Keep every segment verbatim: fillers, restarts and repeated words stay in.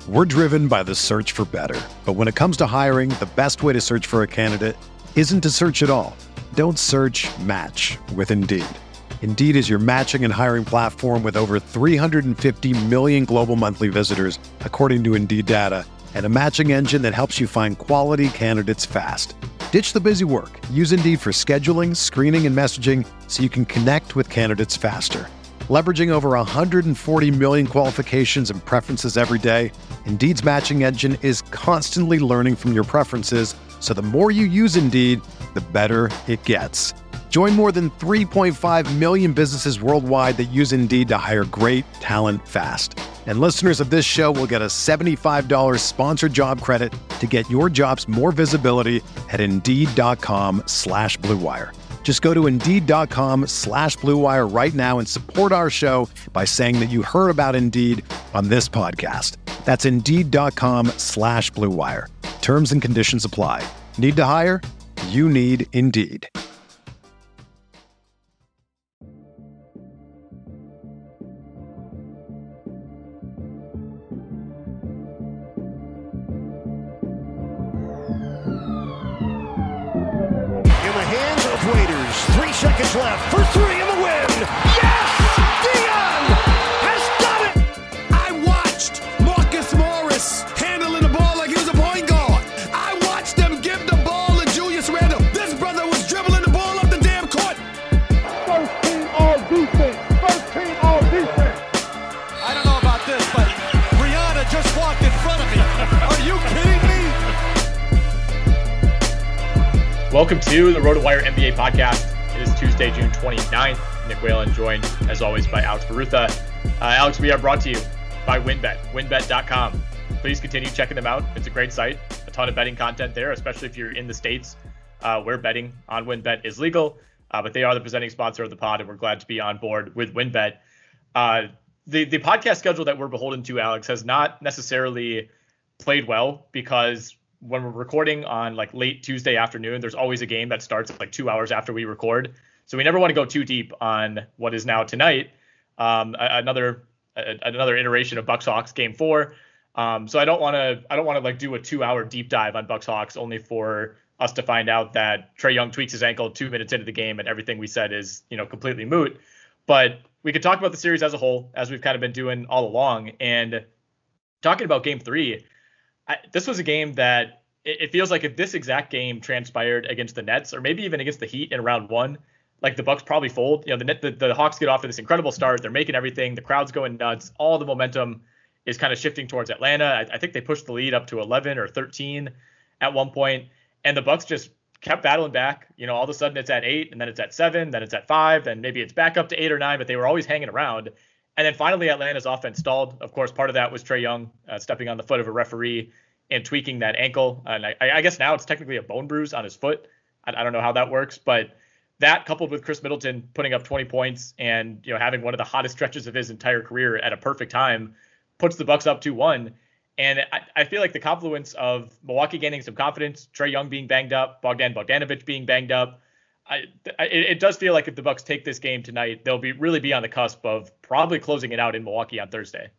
We're driven by the search for better. But when it comes to hiring, the best way to search for a candidate isn't to search at all. Don't search, match with Indeed. Indeed is your matching and hiring platform with over three hundred fifty million global monthly visitors, according to Indeed data, and a matching engine that helps you find quality candidates fast. Ditch the busy work. Use Indeed for scheduling, screening, and messaging so you can connect with candidates faster. Leveraging over one hundred forty million qualifications and preferences every day, Indeed's matching engine is constantly learning from your preferences, so the more you use Indeed, the better it gets. Join more than three point five million businesses worldwide that use Indeed to hire great talent fast. And listeners of this show will get a seventy-five dollars sponsored job credit to get your jobs more visibility at Indeed.com slash Blue Wire. Just go to Indeed.com slash Blue Wire right now and support our show by saying that you heard about Indeed on this podcast. That's Indeed.com slash Blue Wire. Terms and conditions apply. Need to hire? You need Indeed. Waiters, three seconds left for three in the win. Yes! Dion has done it! I watched Marcus Morris handling the ball like he was a point guard. I watched them give the ball to Julius Randle. This brother was dribbling the ball up the damn court. First team all defense. First team all defense. I don't know about this, but Rihanna just walked in front of me. Are you kidding me? Welcome to the RotoWire N B A podcast. It is Tuesday, June twenty-ninth. Nick Whalen joined, as always, by Alex Barutha. Uh, Alex, we are brought to you by WynnBET, WynnBET dot com. Please continue checking them out. It's a great site. A ton of betting content there, especially if you're in the States uh, where betting on WynnBET is legal. Uh, but they are the presenting sponsor of the pod, and we're glad to be on board with WynnBET. Uh, the, the podcast schedule that we're beholden to, Alex, has not necessarily played well because when we're recording on like late Tuesday afternoon, there's always a game that starts like two hours after we record. So we never want to go too deep on what is now tonight, um, another a, another iteration of Bucks Hawks game four. Um, so I don't want to I don't want to like do a two hour deep dive on Bucks Hawks only for us to find out that Trae Young tweaks his ankle two minutes into the game and everything we said is, you know, completely moot. But we could talk about the series as a whole, as we've kind of been doing all along. And talking about game three, I, this was a game that it, it feels like if this exact game transpired against the Nets or maybe even against the Heat in round one, like the Bucks probably fold. You know, the, net, the the Hawks get off to this incredible start. They're making everything. The crowd's going nuts. All the momentum is kind of shifting towards Atlanta. I, I think they pushed the lead up to eleven or thirteen at one point, and the Bucks just kept battling back. You know, all of a sudden it's at eight, and then it's at seven, then it's at five, then maybe it's back up to eight or nine, but they were always hanging around. And then finally, Atlanta's offense stalled. Of course, part of that was Trae Young uh, stepping on the foot of a referee and tweaking that ankle. And I, I guess now it's technically a bone bruise on his foot. I, I don't know how that works, but that coupled with Chris Middleton putting up twenty points and, you know, having one of the hottest stretches of his entire career at a perfect time puts the Bucks up two one. And I, I feel like the confluence of Milwaukee gaining some confidence, Trae Young being banged up, Bogdan Bogdanovic being banged up, I, it, it does feel like if the Bucks take this game tonight, they'll be really be on the cusp of probably closing it out in Milwaukee on Thursday.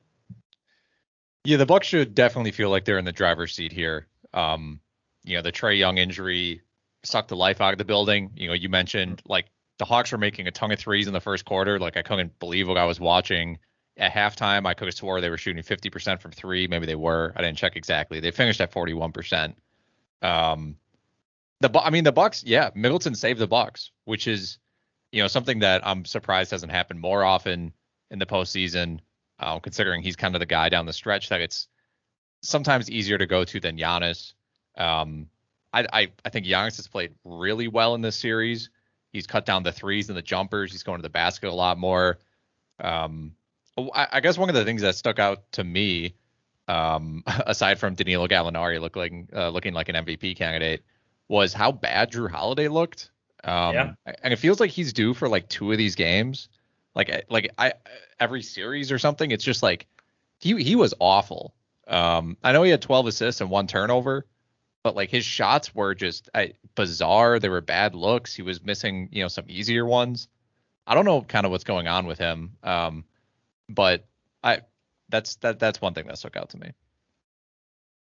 Yeah, the Bucks should definitely feel like they're in the driver's seat here. Um, you know, the Trae Young injury sucked the life out of the building. You know, you mentioned like the Hawks were making a ton of threes in the first quarter. Like I couldn't believe what I was watching. At halftime, I could have swore they were shooting fifty percent from three. Maybe they were. I didn't check exactly. They finished at forty-one percent. Um, the I mean, the Bucks, yeah, Middleton saved the Bucks, which is, you know, something that I'm surprised hasn't happened more often in the postseason, uh, considering he's kind of the guy down the stretch that it's sometimes easier to go to than Giannis. Um, I, I, I think Giannis has played really well in this series. He's cut down the threes and the jumpers. He's going to the basket a lot more. Um, I, I guess one of the things that stuck out to me, um, aside from Danilo Gallinari looking uh, looking like an M V P candidate, was how bad Drew Holiday looked. Um, yeah. And it feels like he's due for like two of these games, like like I every series or something. It's just like he he was awful. Um, I know he had twelve assists and one turnover, but like his shots were just I, bizarre. They were bad looks. He was missing, you know, some easier ones. I don't know kind of what's going on with him. Um, but I that's that that's one thing that stuck out to me.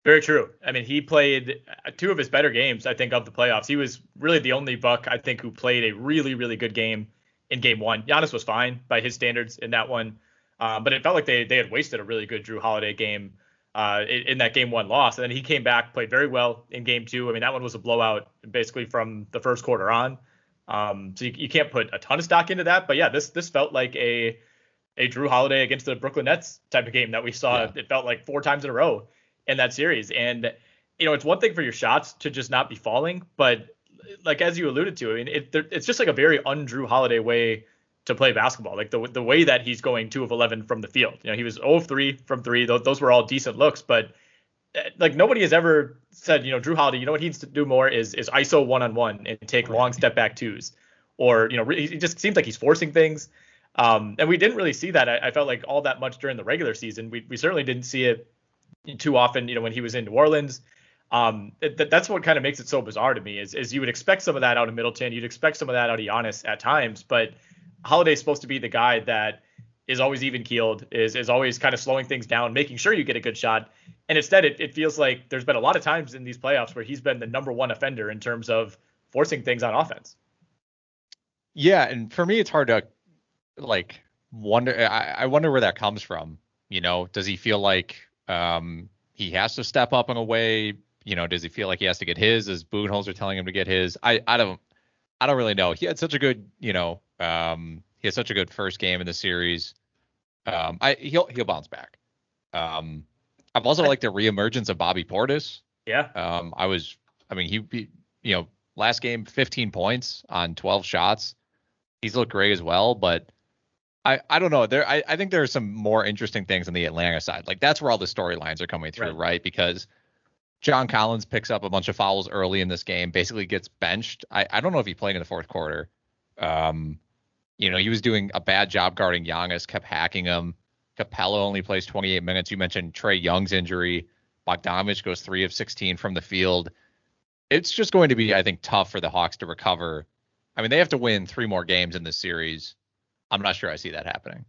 Very true. I mean, he played two of his better games, I think, of the playoffs. He was really the only Buck, I think, who played a really, really good game in game one. Giannis was fine by his standards in that one, uh, but it felt like they they had wasted a really good Jrue Holiday game uh, in, in that game one loss. And then he came back, played very well in game two. I mean, that one was a blowout basically from the first quarter on. Um, so you, you can't put a ton of stock into that. But yeah, this this felt like a a Jrue Holiday against the Brooklyn Nets type of game that we saw. Yeah. It felt like four times in a row in that series. And, you know, it's one thing for your shots to just not be falling, but like, as you alluded to, I mean, it, it's just like a very un-Jrue Holiday way to play basketball. Like the the way that he's going two of eleven from the field. You know, he was zero of three from three. Those, those were all decent looks, but like nobody has ever said, you know, Jrue Holiday, you know what he needs to do more is is I S O one-on-one and take long step back twos. Or, you know, it just seems like he's forcing things. Um, and we didn't really see that. I, I felt like all that much during the regular season. We we certainly didn't see it too often, you know, when he was in New Orleans. Um, it, that's what kind of makes it so bizarre to me is, is you would expect some of that out of Middleton. You'd expect some of that out of Giannis at times, but Holiday's supposed to be the guy that is always even keeled, is, is always kind of slowing things down, making sure you get a good shot. And instead it, it feels like there's been a lot of times in these playoffs where he's been the number one offender in terms of forcing things on offense. Yeah. And for me, it's hard to like wonder. I, I wonder where that comes from. You know, does he feel like, Um, he has to step up in a way, you know, does he feel like he has to get his, as Budenholzer telling him to get his? I, I don't, I don't really know. He had such a good, you know, um, he had such a good first game in the series. Um, I, he'll, he'll bounce back. Um, I've also liked the reemergence of Bobby Portis. Yeah. Um, I was, I mean, he, he, you know, last game, fifteen points on twelve shots. He's looked great as well, but I, I don't know. There, I, I think there are some more interesting things on the Atlanta side. Like that's where all the storylines are coming through, right. right? Because John Collins picks up a bunch of fouls early in this game, basically gets benched. I, I don't know if he played in the fourth quarter. Um, you know, he was doing a bad job guarding Giannis, kept hacking him. Capella only plays twenty-eight minutes. You mentioned Trae Young's injury. Bogdanovich goes three of sixteen from the field. It's just going to be, I think, tough for the Hawks to recover. I mean, they have to win three more games in this series. I'm not sure I see that happening.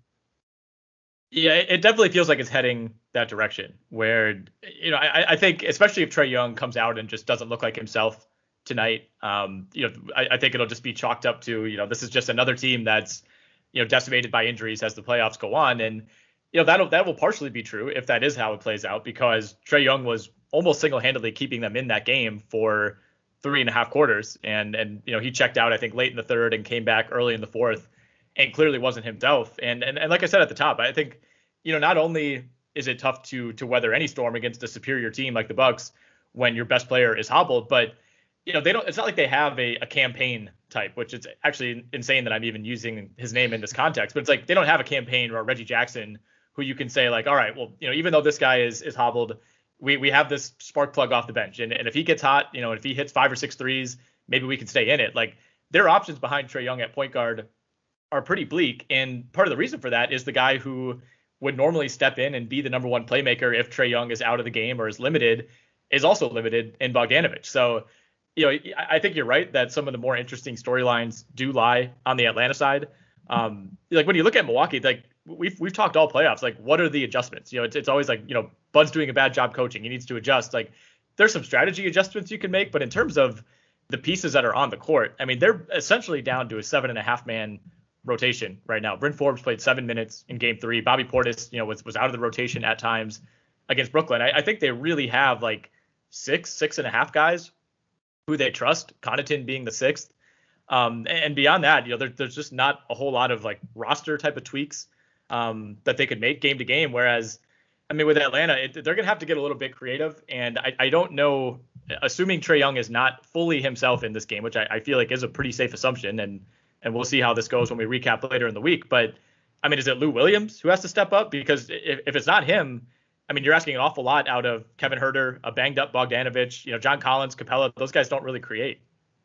Yeah, it definitely feels like it's heading that direction where, you know, I, I think especially if Trae Young comes out and just doesn't look like himself tonight, um, you know, I, I think it'll just be chalked up to, you know, this is just another team that's, you know, decimated by injuries as the playoffs go on. And, you know, that'll, that will partially be true if that is how it plays out, because Trae Young was almost single-handedly keeping them in that game for three and a half quarters. And, and, you know, he checked out, I think, late in the third and came back early in the fourth. And clearly wasn't himself. And, and and like I said at the top, I think, you know, not only is it tough to to weather any storm against a superior team like the Bucks when your best player is hobbled, but, you know, they don't. It's not like they have a, a campaign type, which is actually insane that I'm even using his name in this context. But it's like they don't have a campaign or a Reggie Jackson who you can say like, all right, well, you know, even though this guy is is hobbled, we we have this spark plug off the bench, and and if he gets hot, you know, if he hits five or six threes, maybe we can stay in it. Like there are options behind Trae Young at point guard are pretty bleak. And part of the reason for that is the guy who would normally step in and be the number one playmaker if Trae Young is out of the game or is limited is also limited in Bogdanovich. So, you know, I think you're right that some of the more interesting storylines do lie on the Atlanta side. Um, like when you look at Milwaukee, like we've, we've talked all playoffs, like what are the adjustments? You know, it's, it's always like, you know, Bud's doing a bad job coaching. He needs to adjust. Like there's some strategy adjustments you can make, but in terms of the pieces that are on the court, I mean, they're essentially down to a seven and a half man rotation right now. Bryn Forbes played seven minutes in game three. Bobby Portis, you know, was, was out of the rotation at times against Brooklyn. I, I think they really have like six, six and a half guys who they trust, Connaughton being the sixth. Um, and beyond that, you know, there, there's just not a whole lot of like roster type of tweaks um, that they could make game to game. Whereas, I mean, with Atlanta, it, they're going to have to get a little bit creative. And I, I don't know, assuming Trae Young is not fully himself in this game, which I, I feel like is a pretty safe assumption. And And we'll see how this goes when we recap later in the week. But, I mean, is it Lou Williams who has to step up? Because if, if it's not him, I mean, you're asking an awful lot out of Kevin Huerter, a banged-up Bogdanovich, you know, John Collins, Capella. Those guys don't really create.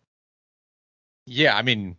Yeah, I mean,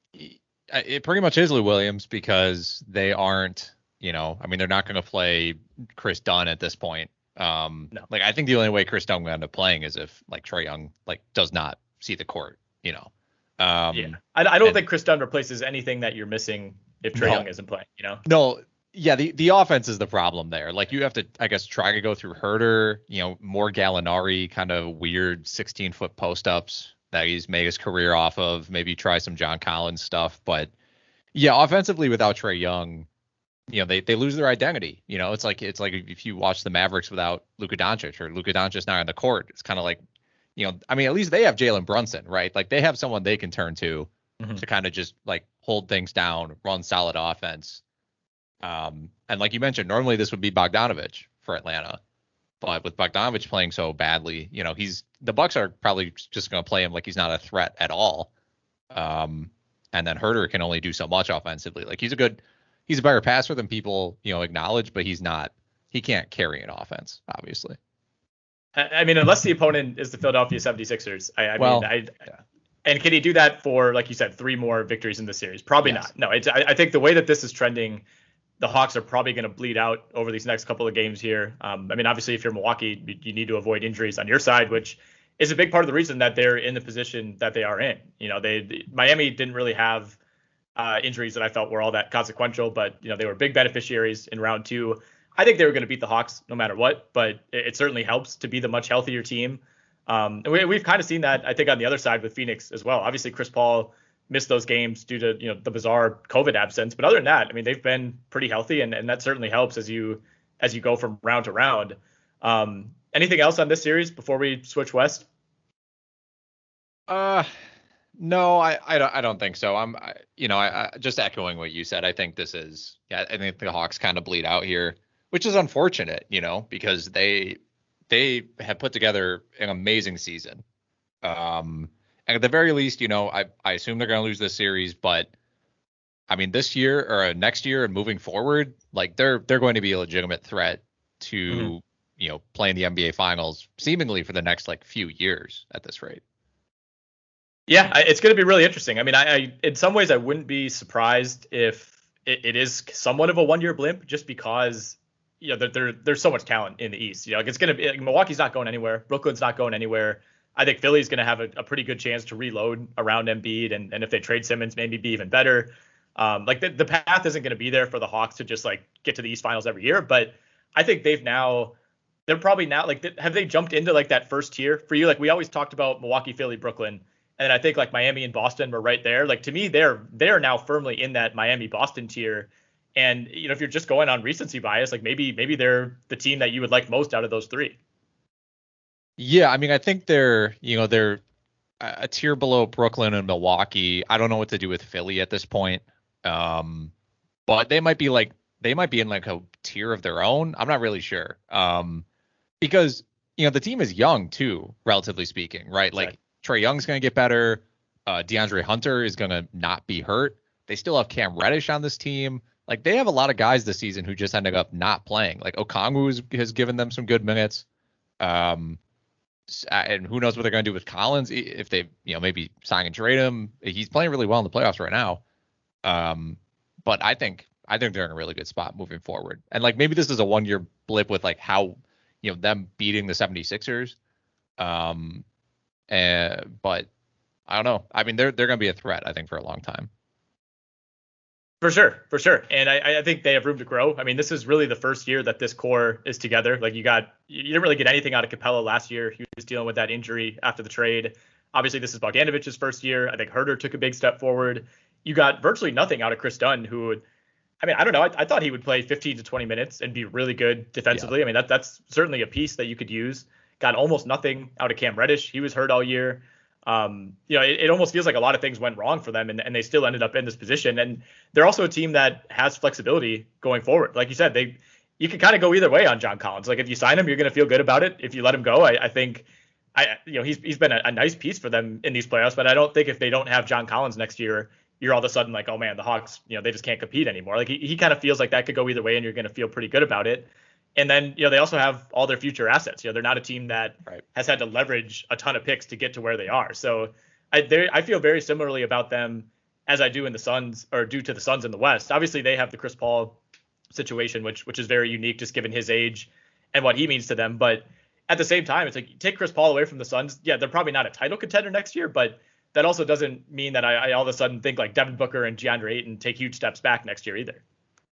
it pretty much is Lou Williams because they aren't, you know, I mean, they're not going to play Chris Dunn at this point. Um, no. Like, I think the only way Chris Dunn will end up playing is if, like, Trae Young, like, does not see the court, you know. Um, yeah, I, I don't and, think Chris Dunn replaces anything that you're missing if Trae no, Young isn't playing, you know? No, Yeah, the, the offense is the problem there. Like you have to, I guess, try to go through Herter, you know, more Gallinari kind of weird sixteen foot post ups that he's made his career off of. Maybe try some John Collins stuff. But yeah, offensively without Trae Young, you know, they, they lose their identity. You know, it's like it's like if you watch the Mavericks without Luka Doncic or Luka Doncic not on the court, it's kind of like, you know, I mean, at least they have Jalen Brunson, right? Like they have someone they can turn to mm-hmm. to kind of just like hold things down, run solid offense. Um, and like you mentioned, normally this would be Bogdanovich for Atlanta, but with Bogdanovich playing so badly, you know, he's the Bucks are probably just going to play him like he's not a threat at all. Um, and then Herter can only do so much offensively. Like he's a good, he's a better passer than people, you know, acknowledge, but he's not, he can't carry an offense, obviously. I mean, unless the opponent is the Philadelphia seventy-sixers, I, I well, mean, I, yeah. And can he do that for, like you said, three more victories in the series? Probably yes. not. No, it's, I, I think the way that this is trending, the Hawks are probably going to bleed out over these next couple of games here. Um, I mean, obviously, if you're Milwaukee, you, you need to avoid injuries on your side, which is a big part of the reason that they're in the position that they are in. You know, they, they Miami didn't really have uh, injuries that I felt were all that consequential, but you know, they were big beneficiaries in round two. I think they were going to beat the Hawks no matter what, but it, it certainly helps to be the much healthier team. Um, and we, we've kind of seen that, I think, on the other side with Phoenix as well. Obviously, Chris Paul missed those games due to, you know, the bizarre COVID absence. But other than that, I mean, they've been pretty healthy, and, and that certainly helps as you as you go from round to round. Um, anything else on this series before we switch west? Uh, no, I, I don't I don't think so. I'm I, you know I, I just echoing what you said. I think this is yeah. I think the Hawks kind of bleed out here, which is unfortunate, you know, because they they have put together an amazing season. Um. And at the very least, you know, I, I assume they're going to lose this series, but I mean, this year or next year and moving forward, like they're they're going to be a legitimate threat to, mm-hmm. you know, playing the N B A Finals seemingly for the next like few years at this rate. Yeah, it's going to be really interesting. I mean, I, I in some ways I wouldn't be surprised if it, it is somewhat of a one year blimp, just because you know there, there there's so much talent in the East. You know, like it's going to be like, Milwaukee's not going anywhere, Brooklyn's not going anywhere. I think Philly's going to have a, a pretty good chance to reload around Embiid, and, and if they trade Simmons, maybe be even better. Um, like the, the path isn't going to be there for the Hawks to just like get to the East Finals every year, but I think they've now, they're probably now like, have they jumped into like that first tier for you? Like we always talked about Milwaukee, Philly, Brooklyn, and I think like Miami and Boston were right there. Like to me, they're they're now firmly in that Miami Boston tier. And you know, if you're just going on recency bias, like maybe maybe they're the team that you would like most out of those three. Yeah, I mean, I think they're, you know, they're a tier below Brooklyn and Milwaukee. I don't know what to do with Philly at this point. Um, but they might be like, they might be in like a tier of their own. I'm not really sure. Um, because, you know, the team is young too, relatively speaking, right? Like right. Trae Young's going to get better. Uh, DeAndre Hunter is going to not be hurt. They still have Cam Reddish on this team. Like they have a lot of guys this season who just ended up not playing. Like Okongwu has given them some good minutes. Um, And who knows what they're going to do with Collins if they, you know, maybe sign and trade him. He's playing really well in the playoffs right now. Um, but I think I think they're in a really good spot moving forward. And like maybe this is a one year blip with like how, you know, them beating the seventy-sixers. Um, and, but I don't know. I mean, they're they're going to be a threat, I think, for a long time. For sure, for sure. And I, I think they have room to grow. I mean, this is really the first year that this core is together. Like you got, you didn't really get anything out of Capella last year. He was dealing with that injury after the trade. Obviously, this is Bogdanovich's first year. I think Herter took a big step forward. You got virtually nothing out of Chris Dunn, who would, I mean, I don't know. I, I thought he would play fifteen to twenty minutes and be really good defensively. Yeah. I mean, that that's certainly a piece that you could use. Got almost nothing out of Cam Reddish. He was hurt all year. Um, you know, it, it almost feels like a lot of things went wrong for them, and, and they still ended up in this position. And they're also a team that has flexibility going forward. Like you said, they you can kind of go either way on John Collins. Like if you sign him, you're going to feel good about it. If you let him go, I, I think, I you know, he's he's been a, a nice piece for them in these playoffs. But I don't think if they don't have John Collins next year, you're all of a sudden like, oh man, the Hawks, you know, they just can't compete anymore. Like he, he kind of feels like that could go either way, and you're going to feel pretty good about it. And then, you know, they also have all their future assets. You know, they're not a team that right. has had to leverage a ton of picks to get to where they are. So I, I feel very similarly about them as I do in the Suns, or do to the Suns in the West. Obviously, they have the Chris Paul situation, which which is very unique, just given his age and what he means to them. But at the same time, it's like, take Chris Paul away from the Suns. Yeah, they're probably not a title contender next year, but that also doesn't mean that I, I all of a sudden think like Devin Booker and DeAndre Ayton take huge steps back next year either.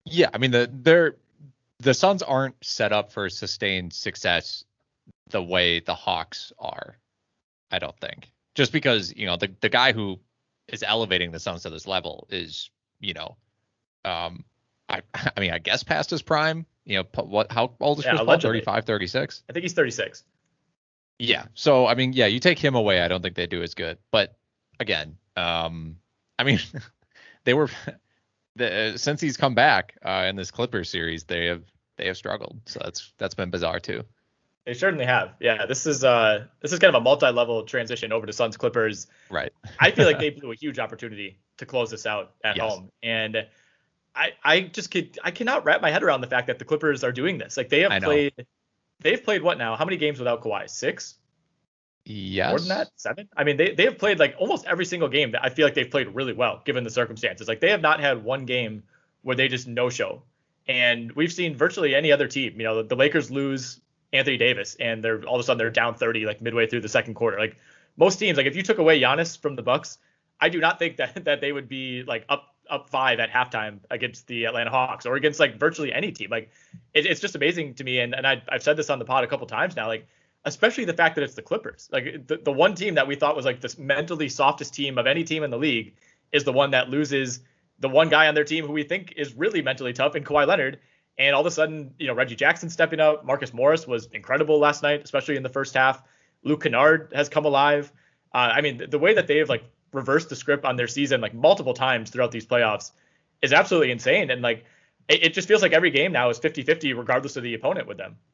Yeah, I mean the they're the Suns aren't set up for sustained success the way the Hawks are. I don't think. Just because, you know, the the guy who is elevating the Suns to this level is, you know, um, I I mean, I guess past his prime. You know, what? How old is Yeah, Chris Paul? allegedly. thirty-five, thirty-six? I think he's thirty-six. Yeah. So, I mean, yeah, you take him away, I don't think they do as good. But again, um, I mean, they were the, since he's come back uh, in this Clippers series, they have they have struggled. So that's that's been bizarre too. They certainly have. Yeah, this is uh this is kind of a multi-level transition over to Suns Clippers. Right. I feel like they blew a huge opportunity to close this out at Yes. home, and I I just could I cannot wrap my head around the fact that the Clippers are doing this. Like they have I know. played, they've played what now? How many games without Kawhi? Six? Yes. More than that? Seven? I mean, they they have played like almost every single game that I feel like they've played really well given the circumstances. Like they have not had one game where they just no show. And we've seen virtually any other team. You know, the, the Lakers lose Anthony Davis, and they're all of a sudden they're down thirty like midway through the second quarter. Like most teams, like if you took away Giannis from the Bucks, I do not think that that they would be like up up five at halftime against the Atlanta Hawks or against like virtually any team. Like it, it's just amazing to me, and and I, I've said this on the pod a couple times now. Like especially the fact that it's the Clippers. Like the, the one team that we thought was like this mentally softest team of any team in the league is the one that loses the one guy on their team who we think is really mentally tough in Kawhi Leonard. And all of a sudden, you know, Reggie Jackson stepping up. Marcus Morris was incredible last night, especially in the first half. Luke Kennard has come alive. Uh, I mean, the, the way that they have like reversed the script on their season like multiple times throughout these playoffs is absolutely insane. And like, it, it just feels like every game now is fifty-fifty regardless of the opponent with them.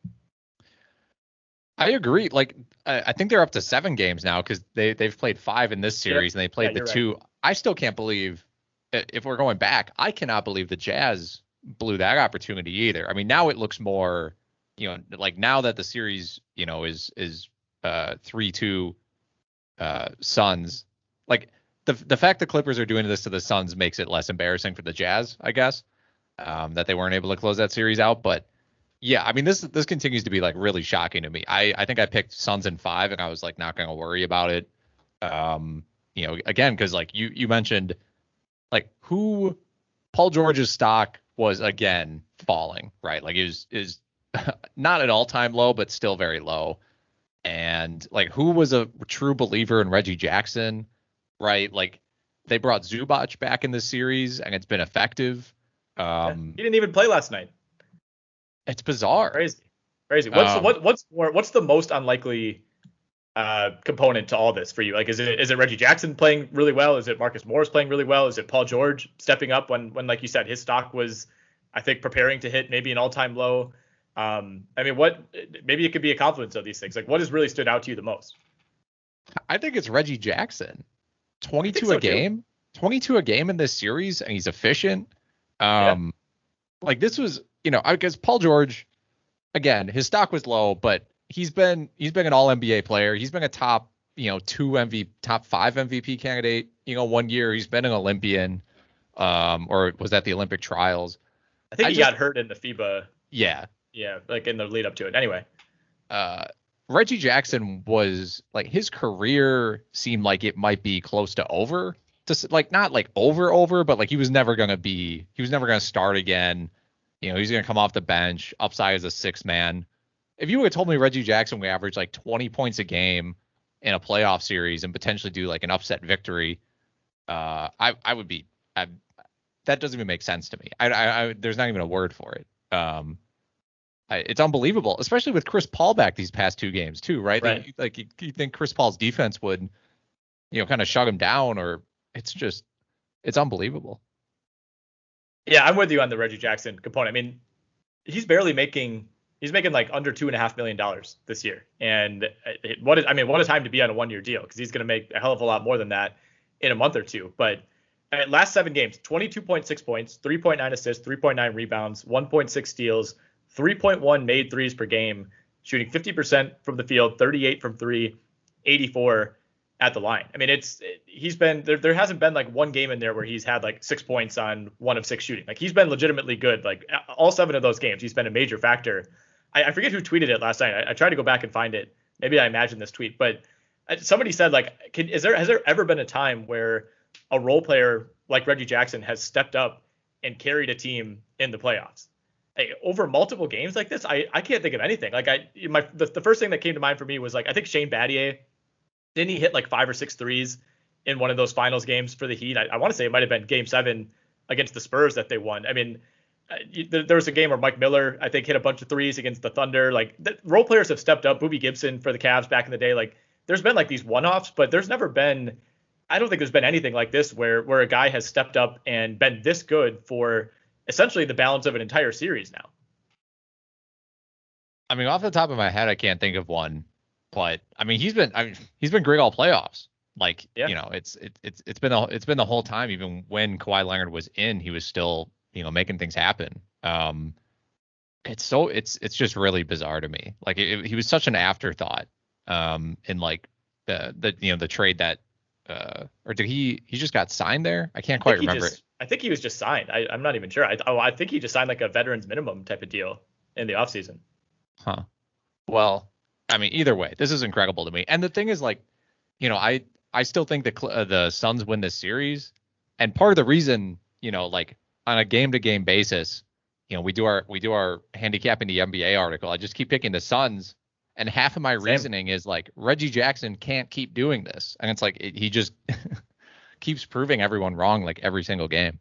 I agree. Like, I I think they're up to seven games now because they, they've played five in this series Yep. and they played Yeah, the you're two. right. I still can't believe, i- if we're going back, I cannot believe the Jazz blew that opportunity either. I mean, now it looks more, you know, like now that the series, you know, is is uh three two uh Suns, like the the fact the Clippers are doing this to the Suns makes it less embarrassing for the Jazz, I guess, um, that they weren't able to close that series out. But yeah, I mean, this this continues to be like really shocking to me. I I think I picked Suns in five and I was like not going to worry about it. Um, you know, again, because like you you mentioned, like who Paul George's stock was again falling, right? Like it was is not an all-time low, but still very low. And like who was a true believer in Reggie Jackson, right? Like they brought Zubac back in this series and it's been effective. Um, He didn't even play last night. It's bizarre. Crazy, crazy. What's Um, the, what what's more what's the most unlikely uh, component to all this for you? Like, is it is it Reggie Jackson playing really well? Is it Marcus Morris playing really well? Is it Paul George stepping up when when like you said his stock was, I think, preparing to hit maybe an all time low? Um, I mean, what maybe it could be a confluence of these things. Like, what has really stood out to you the most? I think it's Reggie Jackson. twenty-two so, a game, too. twenty-two a game in this series, and he's efficient. Um, like this was, you know, I guess Paul George, again, his stock was low, but he's been he's been an all N B A player. He's been a top, you know, two M V P, top five M V P candidate. You know, one year he's been an Olympian, um, or was that the Olympic trials? I think I he just- got hurt in the FIBA. Yeah. Yeah, like in the lead up to it. Anyway, Uh, Reggie Jackson was like his career seemed like it might be close to over. Just like not like over over, but like he was never gonna be. He was never gonna start again. You know, he's gonna come off the bench, upside as a six man. If you would have told me Reggie Jackson would average like twenty points a game in a playoff series and potentially do like an upset victory, uh, I I would be. I, that doesn't even make sense to me. I, I, I there's not even a word for it. Um, I, it's unbelievable, especially with Chris Paul back these past two games too, right? Right. Like, like you, you think Chris Paul's defense would, you know, kind of shut him down, or it's just, it's unbelievable. yeah, I'm with you on the Reggie Jackson component. I mean, he's barely making he's making like under two and a half million dollars this year, and it, what is I mean, what a time to be on a one year deal because he's going to make a hell of a lot more than that in a month or two. But uh, last seven games, twenty-two point six points, three point nine assists, three point nine rebounds, one point six steals, three point one made threes per game, shooting fifty percent from the field, thirty-eight from three, eighty-four at the line. I mean, it's he's been there. There hasn't been like one game in there where he's had like six points on one of six shooting. Like he's been legitimately good. Like all seven of those games, he's been a major factor. I, I forget who tweeted it last night. I, I tried to go back and find it. Maybe I imagined this tweet, but somebody said like, can, is there has there ever been a time where a role player like Reggie Jackson has stepped up and carried a team in the playoffs. Hey, over multiple games like this, I, I can't think of anything. Like I, my the, the first thing that came to mind for me was like I think Shane Battier, didn't he hit like five or six threes in one of those finals games for the Heat? I, I want to say it might have been Game Seven against the Spurs that they won. I mean, uh, you, there, there was a game where Mike Miller, I think, hit a bunch of threes against the Thunder. Like the role players have stepped up. Boobie Gibson for the Cavs back in the day. Like there's been like these one-offs, but there's never been. I don't think there's been anything like this where where a guy has stepped up and been this good for essentially the balance of an entire series now. I mean, off the top of my head, I can't think of one, but I mean, he's been I mean, he's been great all playoffs. Like, yeah. you know, it's it, it's it's been a, it's been the whole time. Even when Kawhi Leonard was in, he was still, you know, making things happen. Um, it's so it's it's just really bizarre to me. Like it, it, he was such an afterthought. Um, in like the the you know the trade that uh or did he he just got signed there? I can't quite I remember. Just, I think he was just signed. I, I'm not even sure. I oh I think he just signed like a veterans minimum type of deal in the offseason. Huh. Well, I mean, either way, this is incredible to me. And the thing is, like, you know, I I still think the uh, the Suns win this series, and part of the reason, you know, like on a game to game basis, you know, we do our we do our handicapping the N B A article. I just keep picking the Suns, and half of my Same. reasoning is like Reggie Jackson can't keep doing this, and it's like it, he just keeps proving everyone wrong like every single game.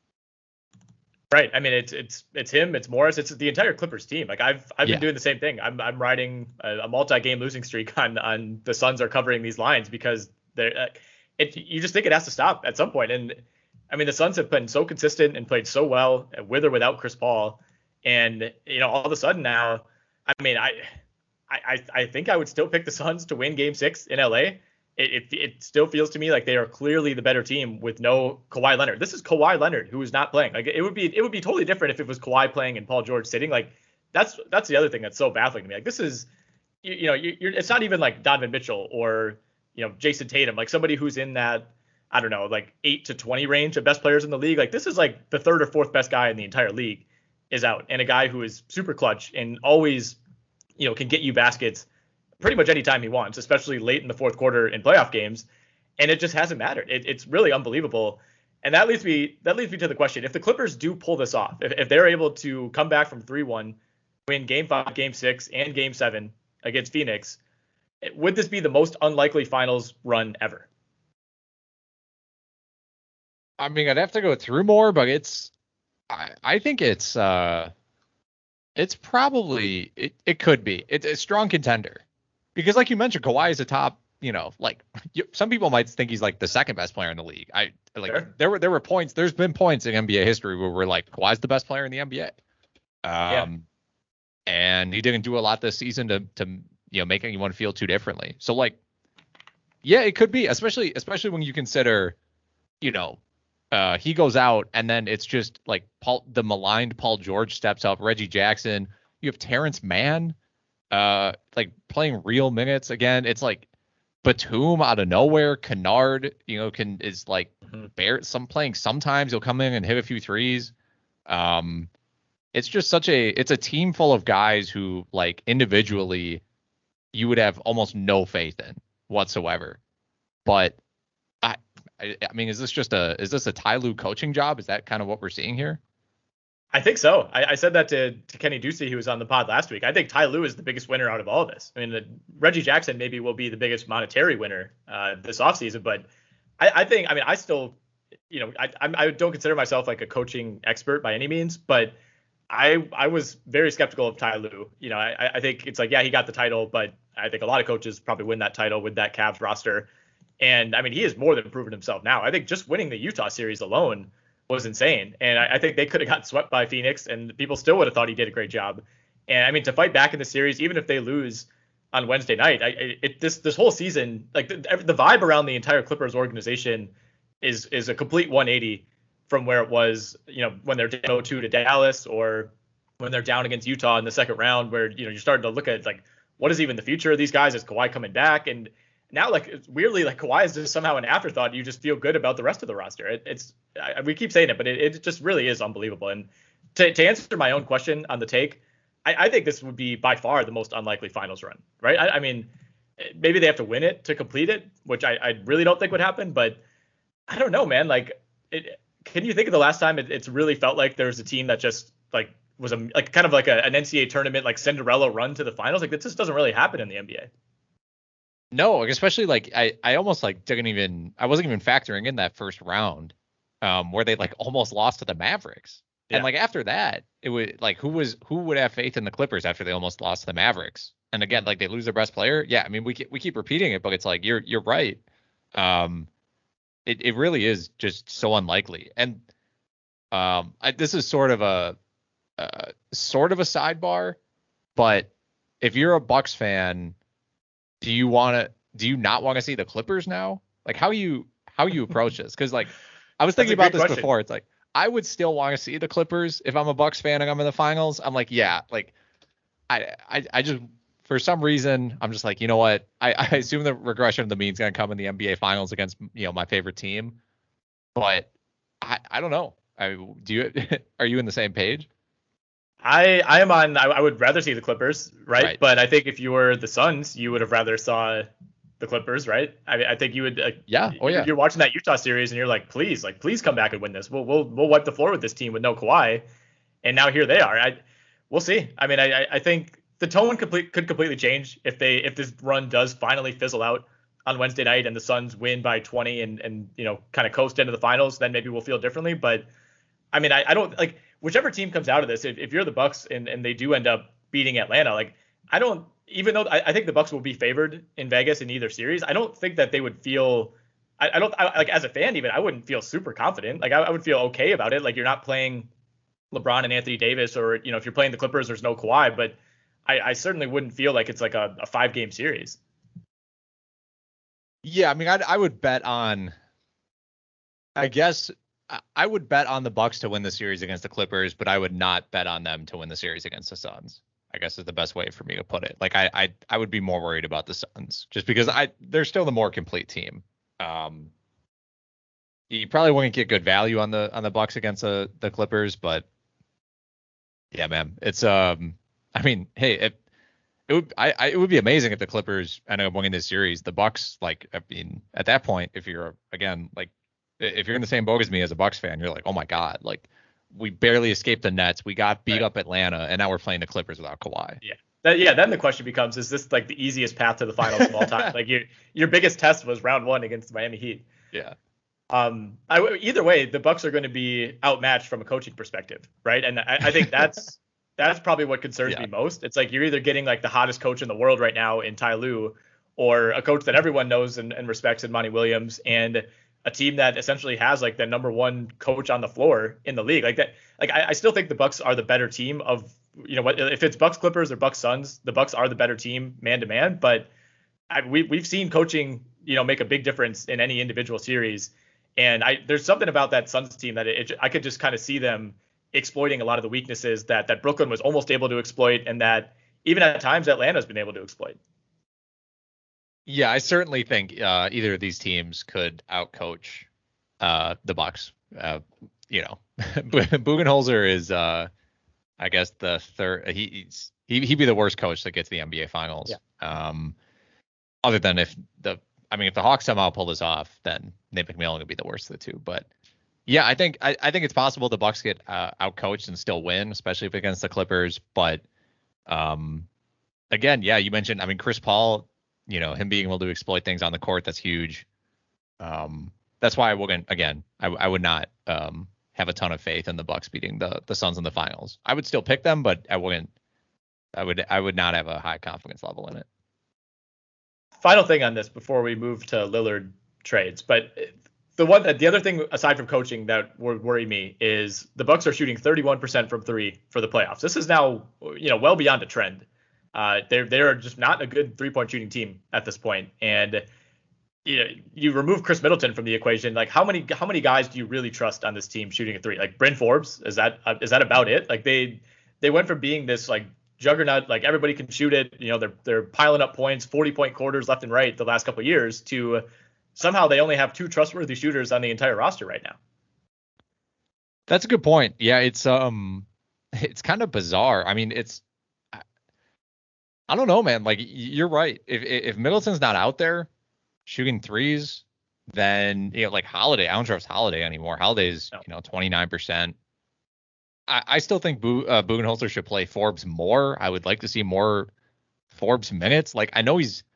Right. I mean, it's it's it's him, it's Morris, it's the entire Clippers team. Like I've I've yeah. been doing the same thing. I'm I'm riding a, a multi-game losing streak on on the Suns are covering these lines because they're uh, it. You just think it has to stop at some point. And I mean, the Suns have been so consistent and played so well with or without Chris Paul. And you know, all of a sudden now, I mean, I I I think I would still pick the Suns to win Game Six in L A. It, it it still feels to me like they are clearly the better team with no Kawhi Leonard. This is Kawhi Leonard who is not playing. Like it would be it would be totally different if it was Kawhi playing and Paul George sitting. Like that's that's the other thing that's so baffling to me. Like this is you, you know you, you're it's not even like Donovan Mitchell or you know Jason Tatum, like somebody who's in that I don't know like eight to twenty range of best players in the league. Like this is like the third or fourth best guy in the entire league is out, and a guy who is super clutch and always you know can get you baskets pretty much any time he wants, especially late in the fourth quarter in playoff games. And it just hasn't mattered. It, it's really unbelievable. And that leads me that leads me to the question. If the Clippers do pull this off, if, if they're able to come back from three one, win game five, game six, and game seven against Phoenix, would this be the most unlikely finals run ever? I mean, I'd have to go through more, but it's I, I think it's uh it's probably it, it could be. It's a strong contender. Because like you mentioned, Kawhi is a top, you know, like you, some people might think he's like the second best player in the league. I like sure. there were there were points. There's been points in N B A history where we're like Kawhi's the best player in the N B A. Um, yeah. And he didn't do a lot this season to to you know make anyone feel too differently. So like, yeah, it could be, especially especially when you consider, you know, uh, he goes out and then it's just like Paul, the maligned Paul George steps up, Reggie Jackson. You have Terrence Mann. Uh, like playing real minutes again. It's like Batum out of nowhere. Kennard, you know, can is like mm-hmm. bear some playing. Sometimes he'll come in and hit a few threes. Um, it's just such a it's a team full of guys who like individually you would have almost no faith in whatsoever. But I, I, I mean, is this just a is this a Ty Lue coaching job? Is that kind of what we're seeing here? I think so. I, I said that to, to Kenny Ducey, who was on the pod last week. I think Ty Lue is the biggest winner out of all of this. I mean, the, Reggie Jackson maybe will be the biggest monetary winner uh, this offseason, but I, I think, I mean, I still, you know, I, I don't consider myself like a coaching expert by any means, but I I was very skeptical of Ty Lue. You know, I, I think it's like, yeah, he got the title, but I think a lot of coaches probably win that title with that Cavs roster. And I mean, he has more than proven himself now. I think just winning the Utah series alone was insane. And I, I think they could have gotten swept by Phoenix and people still would have thought he did a great job. And I mean, to fight back in the series, even if they lose on Wednesday night, I, it, this this whole season, like the, the vibe around the entire Clippers organization is is a complete one eighty from where it was, you know, when they're down oh two to Dallas or when they're down against Utah in the second round, where, you know, you're starting to look at like, what is even the future of these guys? Is Kawhi coming back? And now, like, it's weirdly, like Kawhi is just somehow an afterthought. You just feel good about the rest of the roster. It, it's I, we keep saying it, but it, it just really is unbelievable. And to, to answer my own question on the take, I, I think this would be by far the most unlikely finals run, right? I, I mean, maybe they have to win it to complete it, which I, I really don't think would happen. But I don't know, man. Like, it, can you think of the last time it, it's really felt like there was a team that just like was a like kind of like a, an N C double A tournament like Cinderella run to the finals? Like that just doesn't really happen in the N B A. No, especially like I, I almost like didn't even I wasn't even factoring in that first round, um, where they like almost lost to the Mavericks. Yeah. And like after that, it would like who was who would have faith in the Clippers after they almost lost to the Mavericks? And again, like they lose their best player. Yeah, I mean we we keep repeating it, but it's like you're you're right. Um, it it really is just so unlikely. And um, I, this is sort of a uh, sort of a sidebar, but if you're a Bucks fan, do you want to do you not want to see the Clippers now? Like how you how you approach this? Because like I was thinking about this question. before. It's like I would still want to see the Clippers if I'm a Bucks fan and I'm in the finals. I'm like, yeah, like I I, I just for some reason I'm just like, you know what? I, I assume the regression of the mean's gonna come in the N B A finals against you know my favorite team, but I I don't know. I do you are you in the same page? I I am on. I, I would rather see the Clippers, right? right? But I think if you were the Suns, you would have rather saw the Clippers, right? I I think you would. Uh, yeah. Oh yeah. You're watching that Utah series and you're like, please, like, please come back and win this. We'll we'll we'll wipe the floor with this team with no Kawhi, and now here they are. I we'll see. I mean, I I think the tone complete could completely change if they if this run does finally fizzle out on Wednesday night and the Suns win by twenty and and you know kind of coast into the finals. Then maybe we'll feel differently. But I mean, I I don't like. Whichever team comes out of this, if, if you're the Bucks and, and they do end up beating Atlanta, like I don't, even though I, I think the Bucks will be favored in Vegas in either series, I don't think that they would feel, I, I don't I, like as a fan even, I wouldn't feel super confident. Like I, I would feel okay about it. Like you're not playing LeBron and Anthony Davis, or you know if you're playing the Clippers, there's no Kawhi, but I, I certainly wouldn't feel like it's like a, a five game series. Yeah, I mean, I I would bet on, I guess. I would bet on the Bucks to win the series against the Clippers, but I would not bet on them to win the series against the Suns. I guess is the best way for me to put it. Like I, I, I would be more worried about the Suns just because I they're still the more complete team. Um, you probably wouldn't get good value on the on the Bucks against the the Clippers, but yeah, man, it's um, I mean, hey, it it would I, I it would be amazing if the Clippers ended up winning this series. The Bucks, like, I mean, at that point, if you're again like. If you're in the same boat as me as a Bucks fan, you're like, oh my God, like we barely escaped the Nets. We got beat right. up Atlanta, and now we're playing the Clippers without Kawhi. Yeah. That, yeah. Then the question becomes, is this like the easiest path to the finals of all time? Like your your biggest test was round one against the Miami Heat. Yeah. Um. I, either way, the Bucks are going to be outmatched from a coaching perspective, right? And I, I think that's that's probably what concerns yeah. me most. It's like you're either getting like the hottest coach in the world right now in Ty Lue, or a coach that everyone knows and, and respects in Monty Williams, and a team that essentially has like the number one coach on the floor in the league. Like that, like I, I still think the Bucks are the better team of, you know what, if it's Bucks Clippers or Bucks Suns, the Bucks are the better team man to man. But I, we, we've seen coaching, you know, make a big difference in any individual series. And I, there's something about that Suns team that it, it, I could just kind of see them exploiting a lot of the weaknesses that, that Brooklyn was almost able to exploit. And that even at times Atlanta's been able to exploit. Yeah, I certainly think uh, either of these teams could outcoach uh, the Bucks. Uh, you know, Budenholzer is, uh, I guess, the third. He, he's he he'd be the worst coach that gets the N B A Finals. Yeah. Um, other than if the, I mean, if the Hawks somehow pull this off, then Nate McMillan would be the worst of the two. But yeah, I think I, I think it's possible the Bucks get uh, outcoached and still win, especially if against the Clippers. But um, again, yeah, you mentioned, I mean, Chris Paul. You know, him being able to exploit things on the court, that's huge. Um, that's why I wouldn't, again, I, I would not um, have a ton of faith in the Bucks beating the the Suns in the finals. I would still pick them, but I wouldn't, I would, I would not have a high confidence level in it. Final thing on this before we move to Lillard trades, but the one, the other thing aside from coaching that would worry me is the Bucks are shooting thirty-one percent from three for the playoffs. This is now, you know, well beyond a trend. Uh, they're they're just not a good three point shooting team at this point. And you know, you remove Chris Middleton from the equation. Like how many how many guys do you really trust on this team shooting a three? Like Bryn Forbes, is that uh, is that about it? Like they they went from being this like juggernaut, like everybody can shoot it. You know, they're they're piling up points, forty point quarters left and right the last couple of years. To somehow they only have two trustworthy shooters on the entire roster right now. That's a good point. Yeah, it's um, it's kind of bizarre. I mean, it's. I don't know, man. Like you're right. If if Middleton's not out there shooting threes, than, you know, like Holiday. I don't trust Holiday anymore. Holiday's, no. you know, twenty-nine percent. I, I still think Bo- uh, Budenholzer should play Forbes more. I would like to see more Forbes minutes. Like, I know he's,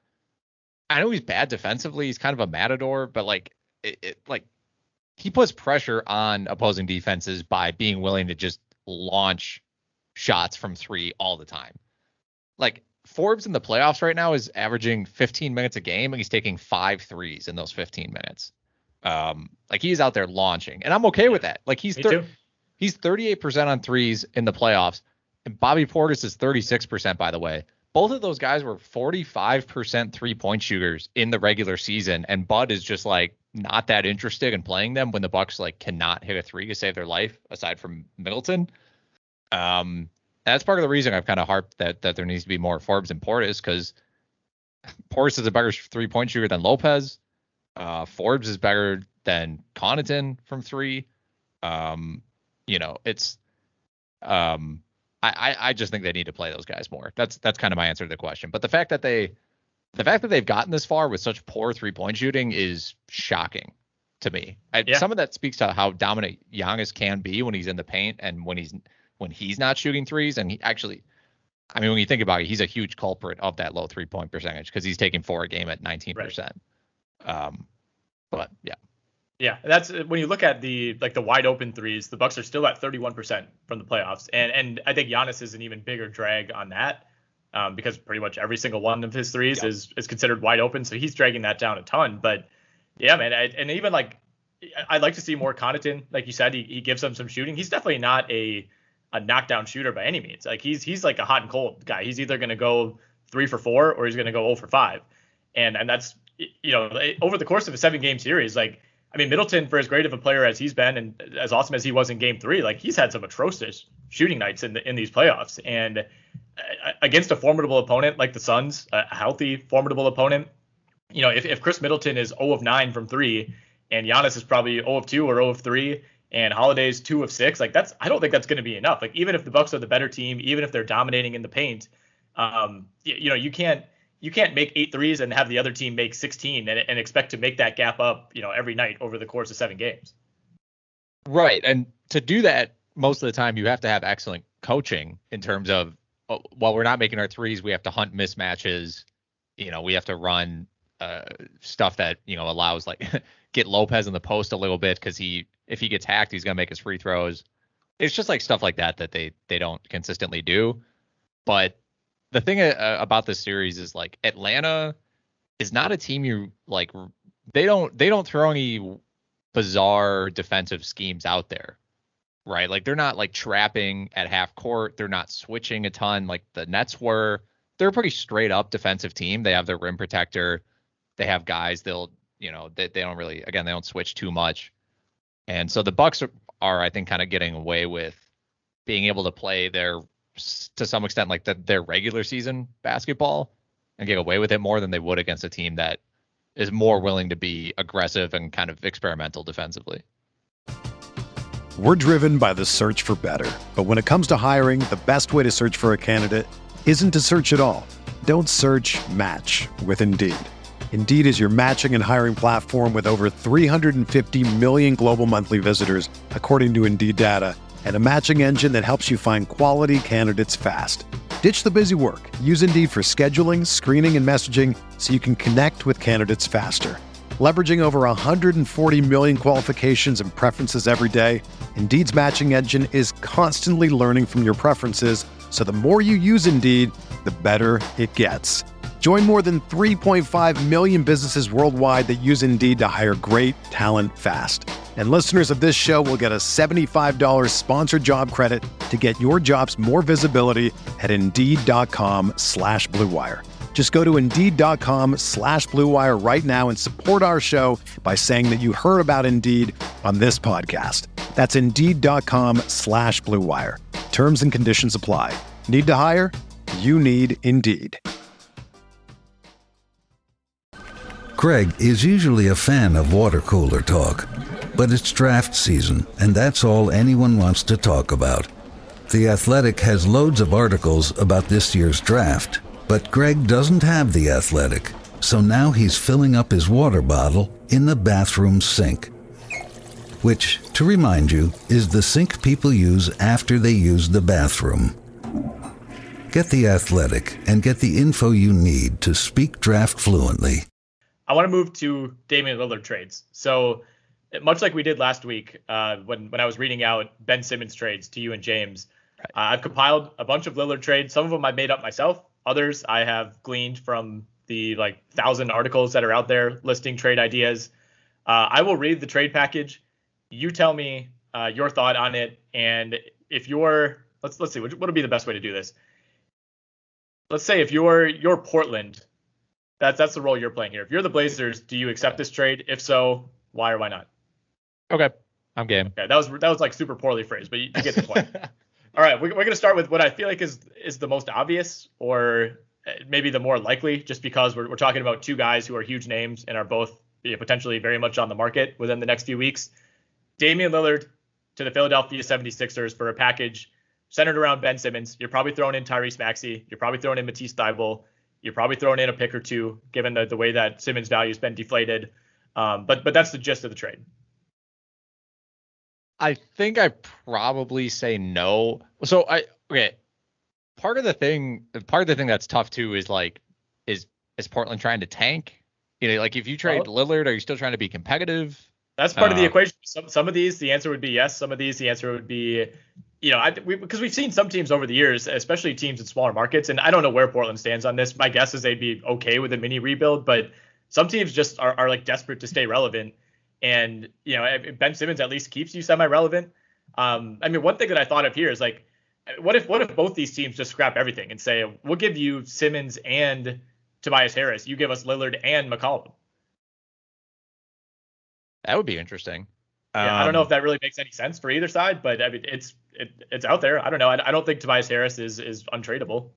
I know he's bad defensively. He's kind of a matador, but like, it, it like he puts pressure on opposing defenses by being willing to just launch shots from three all the time. Like, Forbes in the playoffs right now is averaging fifteen minutes a game, and he's taking five threes in those fifteen minutes. Um, like, he's out there launching, and I'm okay with that. Like, he's thir- he's thirty-eight percent on threes in the playoffs, and Bobby Portis is thirty-six percent, by the way. Both of those guys were forty-five percent three-point shooters in the regular season, and Bud is just like not that interested in playing them when the Bucks like cannot hit a three to save their life, aside from Middleton. Um. That's part of the reason I've kind of harped that that there needs to be more Forbes and Portis, because Portis is a better three-point shooter than Lopez. Uh, Forbes is better than Connaughton from three. Um, you know, it's um, I, I I just think they need to play those guys more. That's that's kind of my answer to the question. But the fact that they the fact that they've gotten this far with such poor three-point shooting is shocking to me. I, yeah. Some of that speaks to how dominant Giannis can be when he's in the paint and when he's when he's not shooting threes. And he actually, I mean, when you think about it, he's a huge culprit of that low three point percentage because he's taking four a game at nineteen percent. Right. Um, but yeah. Yeah. That's when you look at the, like the wide open threes, the Bucks are still at thirty-one percent from the playoffs. And, and I think Giannis is an even bigger drag on that um, because pretty much every single one of his threes yeah. is, is considered wide open. So he's dragging that down a ton, but yeah, man. I, and even like, I'd like to see more Connaughton. Like you said, he, he gives them some shooting. He's definitely not a, a knockdown shooter by any means. Like he's he's like a hot and cold guy. He's either going to go three for four or he's going to go zero for five. And and that's, you know, over the course of a seven game series, like, I mean, Middleton, for as great of a player as he's been and as awesome as he was in game three, like he's had some atrocious shooting nights in the, in these playoffs. And against a formidable opponent like the Suns, a healthy, formidable opponent, you know, if, if Chris Middleton is zero of nine from three and Giannis is probably zero of two or zero of three, and Holiday's two of six, like that's, I don't think that's going to be enough. Like even if the Bucks are the better team, even if they're dominating in the paint, um, you, you know, you can't, you can't make eight threes and have the other team make sixteen and, and expect to make that gap up, you know, every night over the course of seven games. Right. And to do that, most of the time you have to have excellent coaching in terms of, oh, while we're not making our threes, we have to hunt mismatches. You know, we have to run uh, stuff that, you know, allows like get Lopez in the post a little bit because he, if he gets hacked, he's going to make his free throws. It's just like stuff like that that they they don't consistently do. But the thing uh, about this series is like Atlanta is not a team you like. They don't they don't throw any bizarre defensive schemes out there, right? Like they're not like trapping at half court. They're not switching a ton like the Nets were. They're a pretty straight up defensive team. They have their rim protector. They have guys. They'll you know they they don't really again they don't switch too much. And so the Bucks are, are, I think, kind of getting away with being able to play their, to some extent, like the, their regular season basketball and get away with it more than they would against a team that is more willing to be aggressive and kind of experimental defensively. We're driven by the search for better. But when it comes to hiring, the best way to search for a candidate isn't to search at all. Don't search, match with Indeed. Indeed is your matching and hiring platform with over three hundred fifty million global monthly visitors, according to Indeed data, and a matching engine that helps you find quality candidates fast. Ditch the busy work. Use Indeed for scheduling, screening, and messaging so you can connect with candidates faster. Leveraging over one hundred forty million qualifications and preferences every day, Indeed's matching engine is constantly learning from your preferences, so the more you use Indeed, the better it gets. Join more than three point five million businesses worldwide that use Indeed to hire great talent fast. And listeners of this show will get a seventy-five dollars sponsored job credit to get your jobs more visibility at Indeed.com slash Blue Wire. Just go to Indeed.com slash Blue Wire right now and support our show by saying that you heard about Indeed on this podcast. That's Indeed.com slash Blue Wire. Terms and conditions apply. Need to hire? You need Indeed. Greg is usually a fan of water cooler talk, but it's draft season, and that's all anyone wants to talk about. The Athletic has loads of articles about this year's draft, but Greg doesn't have The Athletic, So now he's filling up his water bottle in the bathroom sink, which, to remind you, is the sink people use after they use the bathroom. Get The Athletic and get the info you need to speak draft fluently. I want to move to Damian Lillard trades. So much like we did last week uh, when, when I was reading out Ben Simmons trades to you and James, right. uh, I've compiled a bunch of Lillard trades. Some of them I made up myself. Others I have gleaned from the like thousand articles that are out there listing trade ideas. Uh, I will read the trade package. You tell me uh, your thought on it. And if you're, let's let's see, what would be the best way to do this? Let's say if you're you're Portland, that's that's the role you're playing here. If you're the Blazers, do you accept this trade? If so, why or why not? Okay, I'm game. Okay, that was that was like super poorly phrased, but you, you get the point. All right, we're, we're going to start with what I feel like is is the most obvious, or maybe the more likely, just because we're we're talking about two guys who are huge names and are both you know, potentially very much on the market within the next few weeks. Damian Lillard to the Philadelphia seventy-sixers for a package centered around Ben Simmons. You're probably throwing in Tyrese Maxey. You're probably throwing in Matisse Thybulle. You're probably throwing in a pick or two, given the, the way that Simmons' value has been deflated. Um, but but that's the gist of the trade. I think I probably say no. So I okay. Part of the thing, part of the thing that's tough too is like, is is Portland trying to tank? You know, like if you trade well, Lillard, are you still trying to be competitive? That's part uh, of the equation. Some some of these, the answer would be yes. Some of these, the answer would be, you know, I, we, because we've seen some teams over the years, especially teams in smaller markets, and I don't know where Portland stands on this. My guess is they'd be okay with a mini rebuild, but some teams just are, are like desperate to stay relevant. And, you know, if Ben Simmons at least keeps you semi-relevant. Um, I mean, one thing that I thought of here is like, what if what if both these teams just scrap everything and say, we'll give you Simmons and Tobias Harris. You give us Lillard and McCollum. That would be interesting. Yeah, um, I don't know if that really makes any sense for either side, but I mean, it's it, it's out there. I don't know. I, I don't think Tobias Harris is is untradeable.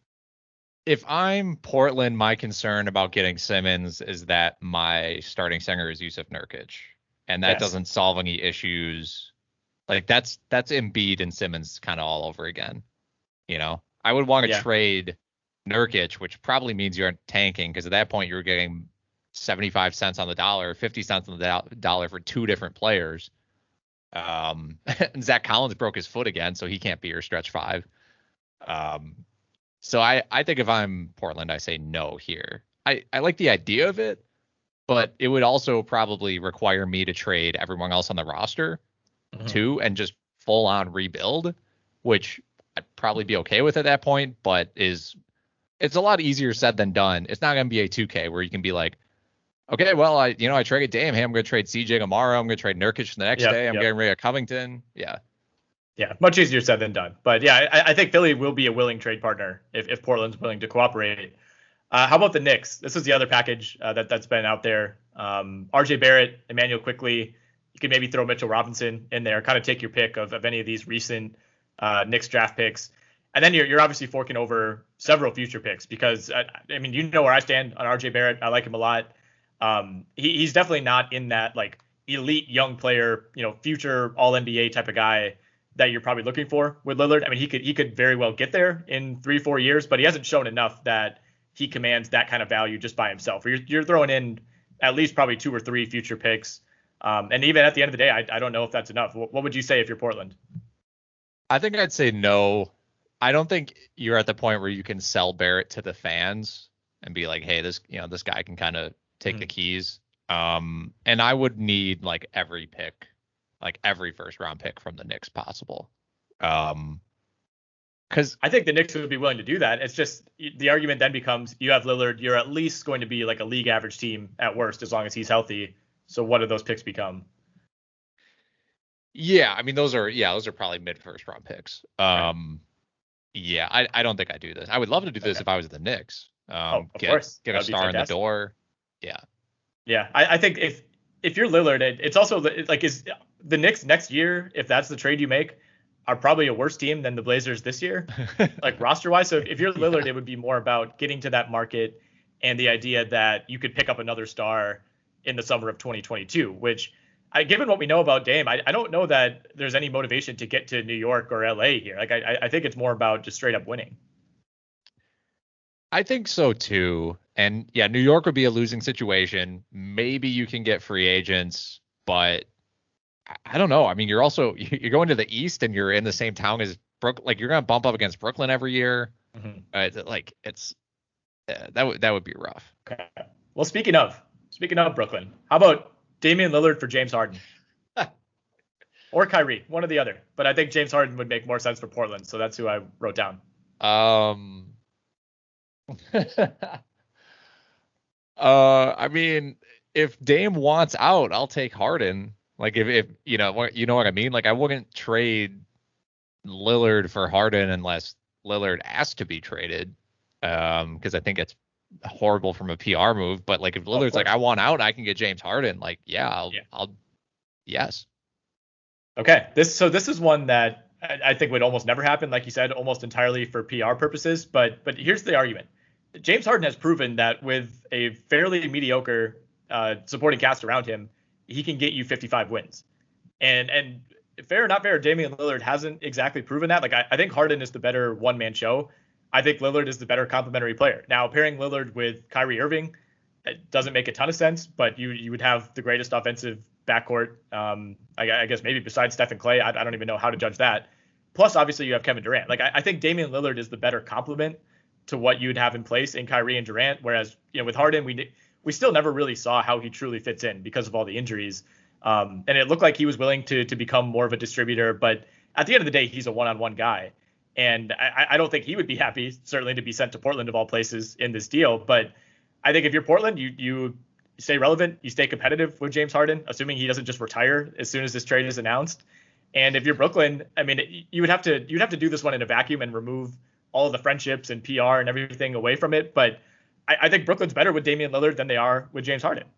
If I'm Portland, my concern about getting Simmons is that my starting center is Jusuf Nurkic, and that yes. doesn't solve any issues. Like that's that's Embiid and Simmons kind of all over again. You know, I would want to yeah. trade Nurkic, which probably means you're tanking because at that point you're getting seventy-five cents on the dollar, fifty cents on the do- dollar for two different players. Um, and Zach Collins broke his foot again, so he can't be your stretch five. Um. So I, I think if I'm Portland, I say no here. I, I like the idea of it, but it would also probably require me to trade everyone else on the roster mm-hmm. too and just full on rebuild, which I'd probably be okay with at that point, but is it's a lot easier said than done. It's not N B A two K where you can be like, okay, well, I you know I traded Dame. Hey, I'm going to trade C J tomorrow. I'm going to trade Nurkic the next yep, day. I'm yep. getting rid of Covington. Yeah. Yeah, much easier said than done. But yeah, I, I think Philly will be a willing trade partner if, if Portland's willing to cooperate. Uh, how about the Knicks? This is the other package uh, that, that's been out there. Um, R J Barrett, Emmanuel Quickley. You can maybe throw Mitchell Robinson in there. Kind of take your pick of, of any of these recent uh, Knicks draft picks. And then you're, you're obviously forking over several future picks because, I, I mean, you know where I stand on R J Barrett. I like him a lot. Um, he, he's definitely not in that like elite young player, you know, future all N B A type of guy that you're probably looking for with Lillard. I mean, he could he could very well get there in three, four years, but he hasn't shown enough that he commands that kind of value just by himself. You're, you're throwing in at least probably two or three future picks. Um, and even at the end of the day, I, I don't know if that's enough. What, what would you say if you're Portland? I think I'd say no. I don't think you're at the point where you can sell Barrett to the fans and be like, hey, this you know this guy can kind of take mm-hmm. the keys. Um, and I would need like every pick. Like every first round pick from the Knicks possible. Um, because I think the Knicks would be willing to do that. It's just the argument then becomes you have Lillard, you're at least going to be like a league average team at worst as long as he's healthy. So what do those picks become? Yeah, I mean those are yeah, those are probably mid first round picks. Um right. yeah, I, I don't think I do this. I would love to do this okay. if I was the Knicks. Um oh, of get, course. get a star in the door. Yeah. Yeah, I, I think if if you're Lillard, it, it's also like is the Knicks next year, if that's the trade you make, are probably a worse team than the Blazers this year, like roster wise. So if, if you're Lillard, yeah. it would be more about getting to that market and the idea that you could pick up another star in the summer of twenty twenty-two, which I, given what we know about Dame, I, I don't know that there's any motivation to get to New York or L A here. Like I, I think it's more about just straight up winning. I think so too. And yeah, New York would be a losing situation. Maybe you can get free agents, but I don't know. I mean, you're also you're going to the East and you're in the same town as Brook. Like you're going to bump up against Brooklyn every year. Mm-hmm. Uh, like it's uh, that would that would be rough. Okay. Well, speaking of speaking of Brooklyn, how about Damian Lillard for James Harden? Or Kyrie, one or the other. But I think James Harden would make more sense for Portland, so that's who I wrote down. Um. uh, I mean, if Dame wants out, I'll take Harden. Like if, if you know what you know what I mean. Like I wouldn't trade Lillard for Harden unless Lillard asked to be traded. Um, because I think it's horrible from a P R move. But like if Lillard's like I want out, I can get James Harden. Like yeah, I'll yeah. I'll yes. Okay, this so this is one that I, I think would almost never happen, like you said, almost entirely for P R purposes. But but here's the argument: James Harden has proven that with a fairly mediocre uh, supporting cast around him, he can get you fifty-five wins. And and fair or not fair, Damian Lillard hasn't exactly proven that. Like I, I think Harden is the better one-man show. I think Lillard is the better complementary player. Now pairing Lillard with Kyrie Irving, it doesn't make a ton of sense, but you you would have the greatest offensive backcourt. Um, I, I guess maybe besides Steph and Clay, I, I don't even know how to judge that. Plus, obviously, you have Kevin Durant. Like I, I think Damian Lillard is the better complement to what you'd have in place in Kyrie and Durant. Whereas, you know, with Harden, we we still never really saw how he truly fits in because of all the injuries. Um, and it looked like he was willing to to become more of a distributor. But at the end of the day, he's a one-on-one guy. And I, I don't think he would be happy, certainly, to be sent to Portland of all places in this deal. But I think if you're Portland, you you stay relevant, you stay competitive with James Harden, assuming he doesn't just retire as soon as this trade is announced. And if you're Brooklyn, I mean, you would have to you'd have to do this one in a vacuum and remove all of the friendships and P R and everything away from it. But I, I think Brooklyn's better with Damian Lillard than they are with James Harden.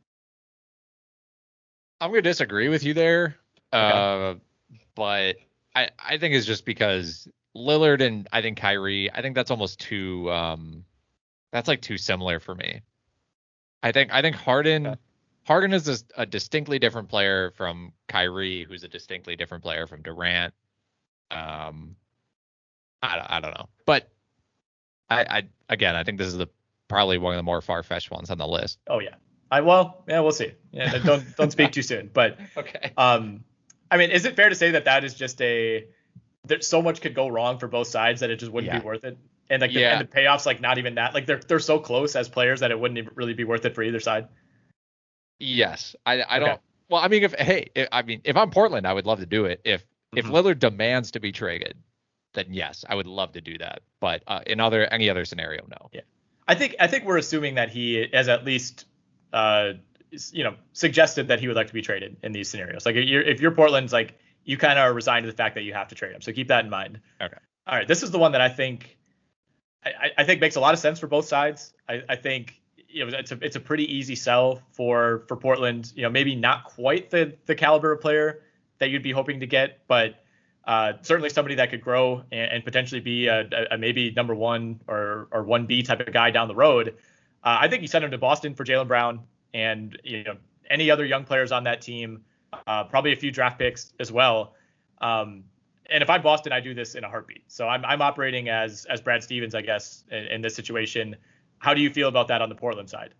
I'm going to disagree with you there. Okay. Uh, but I, I think it's just because Lillard and I think Kyrie, I think that's almost too, um, that's like too similar for me. I think, I think Harden, okay. Harden is a, a distinctly different player from Kyrie, who's a distinctly different player from Durant. Um, I, I don't know, but I, I, again, I think this is the, probably one of the more far-fetched ones on the list. Oh yeah. I, well, yeah, we'll see. Yeah, don't, don't speak too soon, but, okay. Um, I mean, is it fair to say that that is just a, that so much could go wrong for both sides that it just wouldn't yeah. be worth it? And like the, yeah. and the payoffs, like not even that, like they're, they're so close as players that it wouldn't even really be worth it for either side. Yes. I, I don't, okay. well, I mean, if, hey, if, I mean, if I'm Portland, I would love to do it. If, mm-hmm. if Lillard demands to be traded, then yes, I would love to do that. But uh, in other, any other scenario, no. Yeah. I think, I think we're assuming that he has at least, uh, you know, suggested that he would like to be traded in these scenarios. Like if you're, if you're Portland's, like you kind of are resigned to the fact that you have to trade him. So keep that in mind. Okay. All right. This is the one that I think, I, I think makes a lot of sense for both sides. I, I think, you know, it's a, it's a pretty easy sell for, for Portland, you know, maybe not quite the, the caliber of player that you'd be hoping to get, but uh, certainly somebody that could grow and, and potentially be a, a, a maybe number one or, or one B type of guy down the road. Uh, I think you sent him to Boston for Jaylen Brown and, you know, any other young players on that team, uh, probably a few draft picks as well. Um, and if I'm Boston, I do this in a heartbeat. So I'm I'm operating as as Brad Stevens, I guess, in, in this situation. How do you feel about that on the Portland side?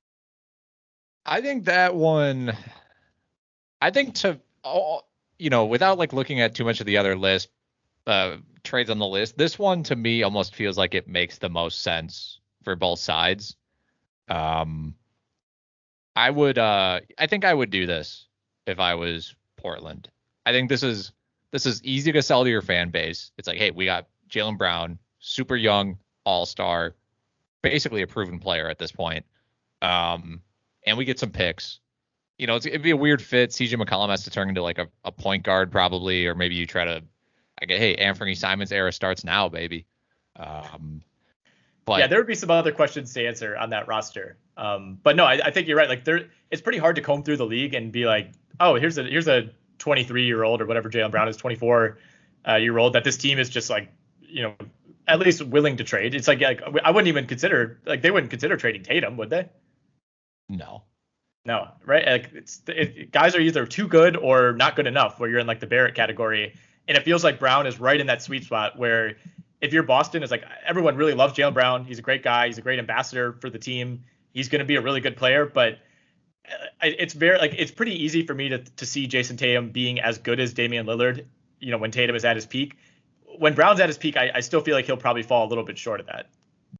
I think that one, I think to, you know, without like looking at too much of the other list, uh, trades on the list, this one to me almost feels like it makes the most sense for both sides. Um, I would, uh, I think I would do this if I was Portland. I think this is, this is easy to sell to your fan base. It's like, hey, we got Jaylen Brown, super young, all-star, basically a proven player at this point. Um, and we get some picks. You know, it's, it'd be a weird fit. C J McCollum has to turn into like a, a point guard probably, or maybe you try to, I get, hey, Anthony Simons era starts now, baby. Um, but yeah, there would be some other questions to answer on that roster. Um, but no, I, I think you're right. Like there, it's pretty hard to comb through the league and be like, oh, here's a here's a twenty-three year old or whatever Jaylen Brown is, twenty-four uh, year old that this team is just like, you know, at least willing to trade. It's like, like I wouldn't even consider like they wouldn't consider trading Tatum, would they? No. No, right? Like it's it, guys are either too good or not good enough where you're in like the Barrett category. And it feels like Brown is right in that sweet spot where if you're Boston, it's like everyone really loves Jaylen Brown. He's a great guy. He's a great ambassador for the team. He's going to be a really good player, but it's very like it's pretty easy for me to to see Jason Tatum being as good as Damian Lillard, you know, when Tatum is at his peak. When Brown's at his peak, I, I still feel like he'll probably fall a little bit short of that.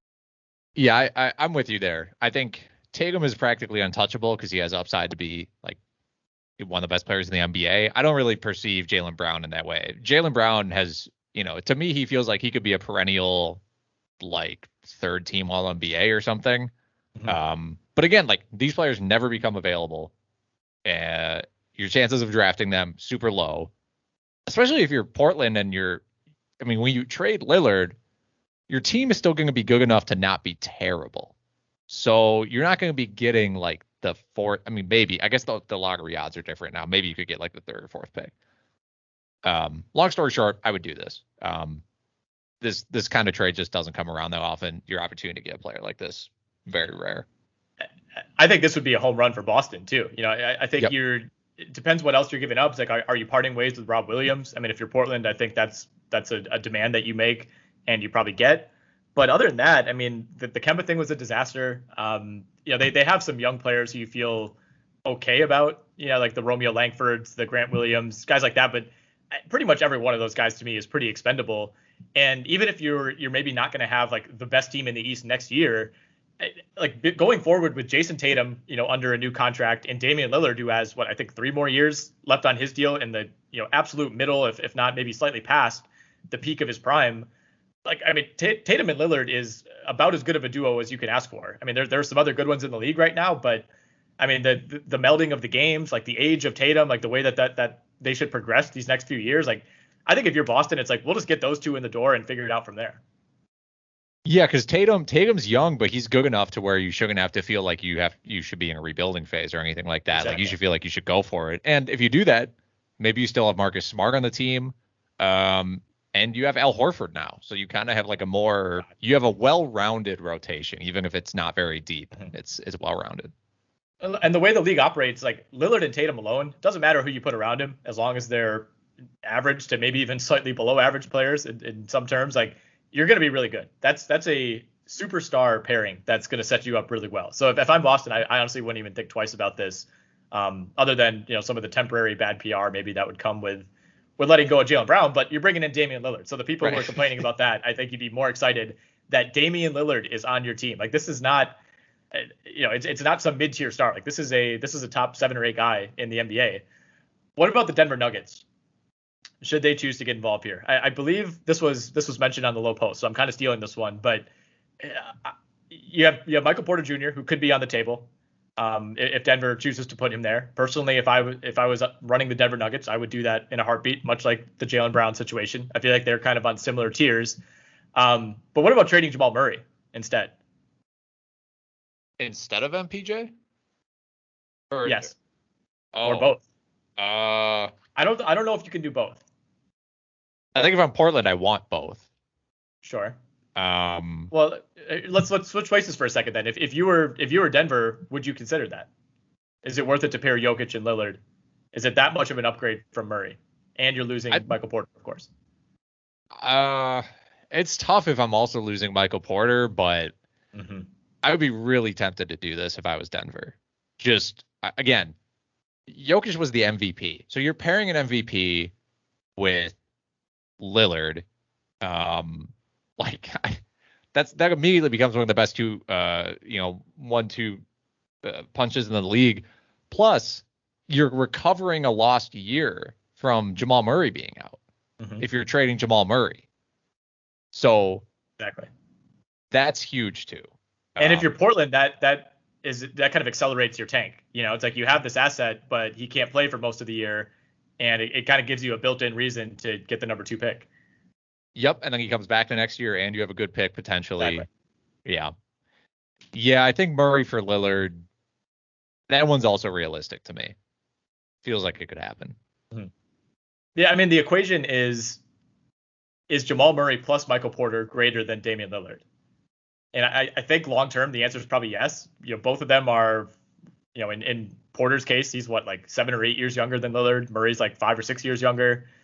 Yeah, I, I, I'm with you there. I think Tatum is practically untouchable because he has upside to be like one of the best players in the N B A. I don't really perceive Jaylen Brown in that way. Jaylen Brown has, you know, to me, he feels like he could be a perennial, like third team All N B A or something. Mm-hmm. Um, but again, like these players never become available. Uh, your chances of drafting them super low, especially if you're Portland and you're, I mean, when you trade Lillard, your team is still going to be good enough to not be terrible. So you're not going to be getting like the fourth. I mean, maybe, I guess the, the lottery odds are different now. Maybe you could get like the third or fourth pick. Um, long story short, I would do this. Um, this, this kind of trade just doesn't come around that often. Your opportunity to get a player like this, very rare. I think this would be a home run for Boston too. You know, I, I think yep. you're, it depends what else you're giving up. It's like, are, are you parting ways with Rob Williams? I mean, if you're Portland, I think that's, that's a, a demand that you make and you probably get. But other than that, I mean, the, the Kemba thing was a disaster. Um, you know, they, they have some young players who you feel okay about, you know, like the Romeo Langfords, the Grant Williams, guys like that. But pretty much every one of those guys to me is pretty expendable. And even if you're you're maybe not going to have like the best team in the East next year, like going forward with Jason Tatum, you know, under a new contract, and Damian Lillard, who has what I think three more years left on his deal in the, you know, absolute middle, if if not maybe slightly past the peak of his prime. Like, I mean, T- Tatum and Lillard is about as good of a duo as you can ask for. I mean, there there are some other good ones in the league right now, but I mean, the, the the melding of the games, like the age of Tatum, like the way that that that they should progress these next few years. Like, I think if you're Boston, it's like we'll just get those two in the door and figure it out from there. Yeah, because Tatum Tatum's young, but he's good enough to where you shouldn't have to feel like you have you should be in a rebuilding phase or anything like that. Exactly. Like you should feel like you should go for it. And if you do that, maybe you still have Marcus Smart on the team. Um, And you have Al Horford now. So you kind of have like a more, you have a well-rounded rotation, even if it's not very deep. Mm-hmm. It's it's well-rounded. And the way the league operates, like Lillard and Tatum alone, doesn't matter who you put around him, as long as they're average to maybe even slightly below average players in, in some terms, like you're going to be really good. That's that's a superstar pairing that's going to set you up really well. So if, if I'm Boston, I, I honestly wouldn't even think twice about this, um, other than, you know, some of the temporary bad P R maybe that would come with with letting go of Jaylen Brown, but you're bringing in Damian Lillard. So the people right. who are complaining about that, I think you'd be more excited that Damian Lillard is on your team. Like this is not, you know, it's it's not some mid-tier star. Like this is a this is a top seven or eight guy in the N B A. What about the Denver Nuggets? Should they choose to get involved here? I, I believe this was this was mentioned on the Low Post, so I'm kind of stealing this one. But uh, you have you have Michael Porter Junior, who could be on the table. Um, if Denver chooses to put him there. Personally, if I was if I was running the Denver Nuggets, I would do that in a heartbeat, much like the Jaylen Brown situation. I feel like they're kind of on similar tiers. Um, but what about trading Jamal Murray instead? Instead of M P J? Or, yes. Oh, or both. Uh, I don't I don't know if you can do both. I think if I'm Portland, I want both. Sure. Um, well, let's let's switch places for a second then. If if you were if you were Denver, would you consider that? Is it worth it to pair Jokic and Lillard? Is it that much of an upgrade from Murray? And you're losing I, Michael Porter, of course. Uh, it's tough if I'm also losing Michael Porter, but mm-hmm. I would be really tempted to do this if I was Denver. Just again, Jokic was the M V P, so you're pairing an M V P with Lillard. Um. Like I, that's that immediately becomes one of the best two, uh, you know, one two uh, punches in the league. Plus, you're recovering a lost year from Jamal Murray being out. Mm-hmm. If you're trading Jamal Murray, so exactly, that's huge too. And um, if you're Portland, that that is that kind of accelerates your tank. You know, it's like you have this asset, but he can't play for most of the year, and it, it kind of gives you a built-in reason to get the number two pick. Yep, and then he comes back the next year, and you have a good pick potentially. Exactly. Yeah, yeah. I think Murray for Lillard, that one's also realistic to me. Feels like it could happen. Mm-hmm. Yeah, I mean the equation is is Jamal Murray plus Michael Porter greater than Damian Lillard, and I, I think long term the answer is probably yes. You know, both of them are, you know, in, in Porter's case, he's what like seven or eight years younger than Lillard. Murray's like five or six years younger.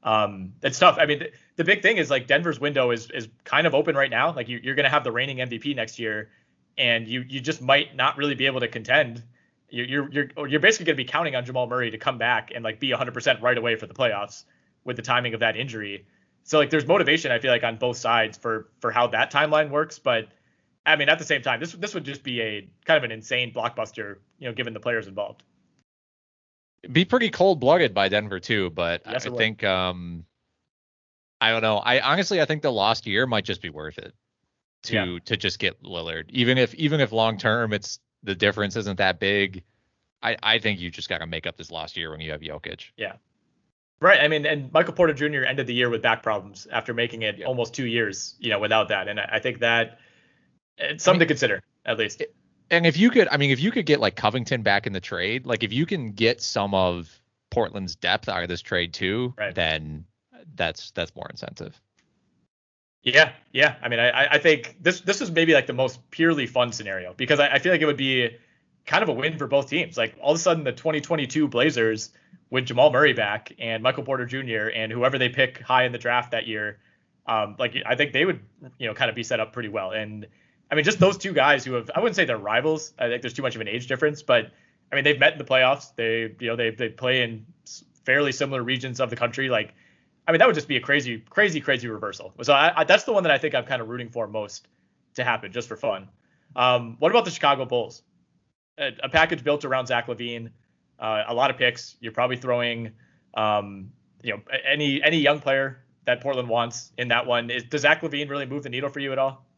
Um, it's tough. I mean, the, the big thing is like Denver's window is is kind of open right now. Like you, you're going to have the reigning M V P next year, and you you just might not really be able to contend. You're you're you're, you're basically going to be counting on Jamal Murray to come back and like be one hundred percent right away for the playoffs with the timing of that injury. So like there's motivation, I feel like, on both sides for for how that timeline works. But I mean, at the same time, this this would just be a kind of an insane blockbuster, you know, given the players involved. Be pretty cold-blooded by Denver too, but Yes, I it would. think um, I don't know. I honestly I think the lost year might just be worth it to Yeah. to just get Lillard, even if even if long term it's the difference isn't that big. I I think you just got to make up this lost year when you have Jokic. Yeah. Right. I mean, and Michael Porter Junior ended the year with back problems after making it Yeah. almost two years, you know, without that. And I, I think that it's something I mean, to consider, at least. And if you could, I mean, if you could get like Covington back in the trade, like if you can get some of Portland's depth out of this trade too, Right. then that's that's more incentive. Yeah, yeah. I mean, I, I think this this is maybe like the most purely fun scenario, because I, I feel like it would be kind of a win for both teams. Like all of a sudden, the twenty twenty-two Blazers with Jamal Murray back and Michael Porter Junior and whoever they pick high in the draft that year, um, like I think they would, you know, kind of be set up pretty well. And I mean, just those two guys who have, I wouldn't say they're rivals. I think there's too much of an age difference, but I mean, they've met in the playoffs. They, you know, they they play in fairly similar regions of the country. Like, I mean, that would just be a crazy, crazy, crazy reversal. So I, I, that's the one that I think I'm kind of rooting for most to happen, just for fun. Um, what about the Chicago Bulls? A, a package built around Zach LaVine, uh, a lot of picks. You're probably throwing, um, you know, any any young player that Portland wants in that one. Is, does Zach LaVine really move the needle for you at all?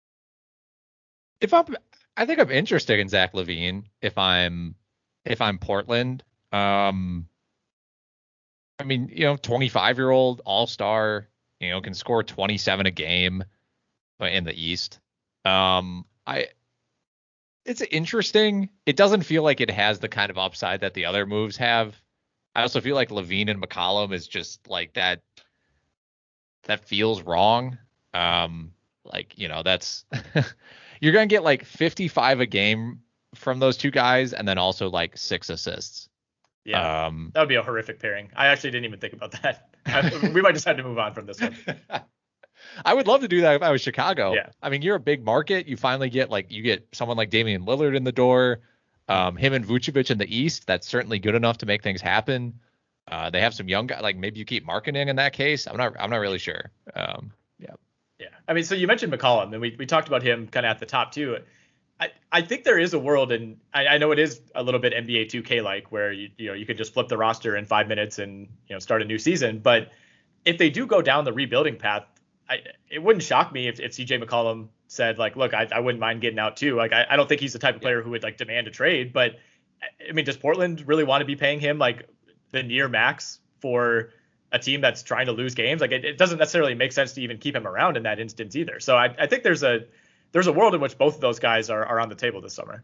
If I'm, I think I'm interested in Zach LaVine. If I'm, if I'm Portland, um, I mean, you know, twenty-five year old all-star, you know, can score twenty-seven a game in the East. Um, I, it's interesting. It doesn't feel like it has the kind of upside that the other moves have. I also feel like LaVine and McCollum is just like that. That feels wrong. Um, like, you know, that's you're going to get like fifty-five a game from those two guys, and then also like six assists. Yeah, um, that would be a horrific pairing. I actually didn't even think about that. I, we might just have to move on from this one. I would love to do that if I was Chicago. Yeah. I mean, you're a big market. You finally get like you get someone like Damian Lillard in the door. Um, him and Vucevic in the East. That's certainly good enough to make things happen. Uh, they have some young guys. Like maybe you keep marketing in that case. I'm not. I'm not really sure. Um, yeah. Yeah. I mean, so you mentioned McCollum, and we we talked about him kind of at the top too. I, I think there is a world, and I, I know it is a little bit N B A two K like, where you you know you could just flip the roster in five minutes and you know start a new season. But if they do go down the rebuilding path, I, it wouldn't shock me if, if C J McCollum said like, look, I, I wouldn't mind getting out too. Like I, I don't think he's the type of player who would like demand a trade. But I mean, does Portland really want to be paying him like the near max for a team that's trying to lose games? Like it, it doesn't necessarily make sense to even keep him around in that instance either. So I, I think there's a there's a world in which both of those guys are, are on the table this summer.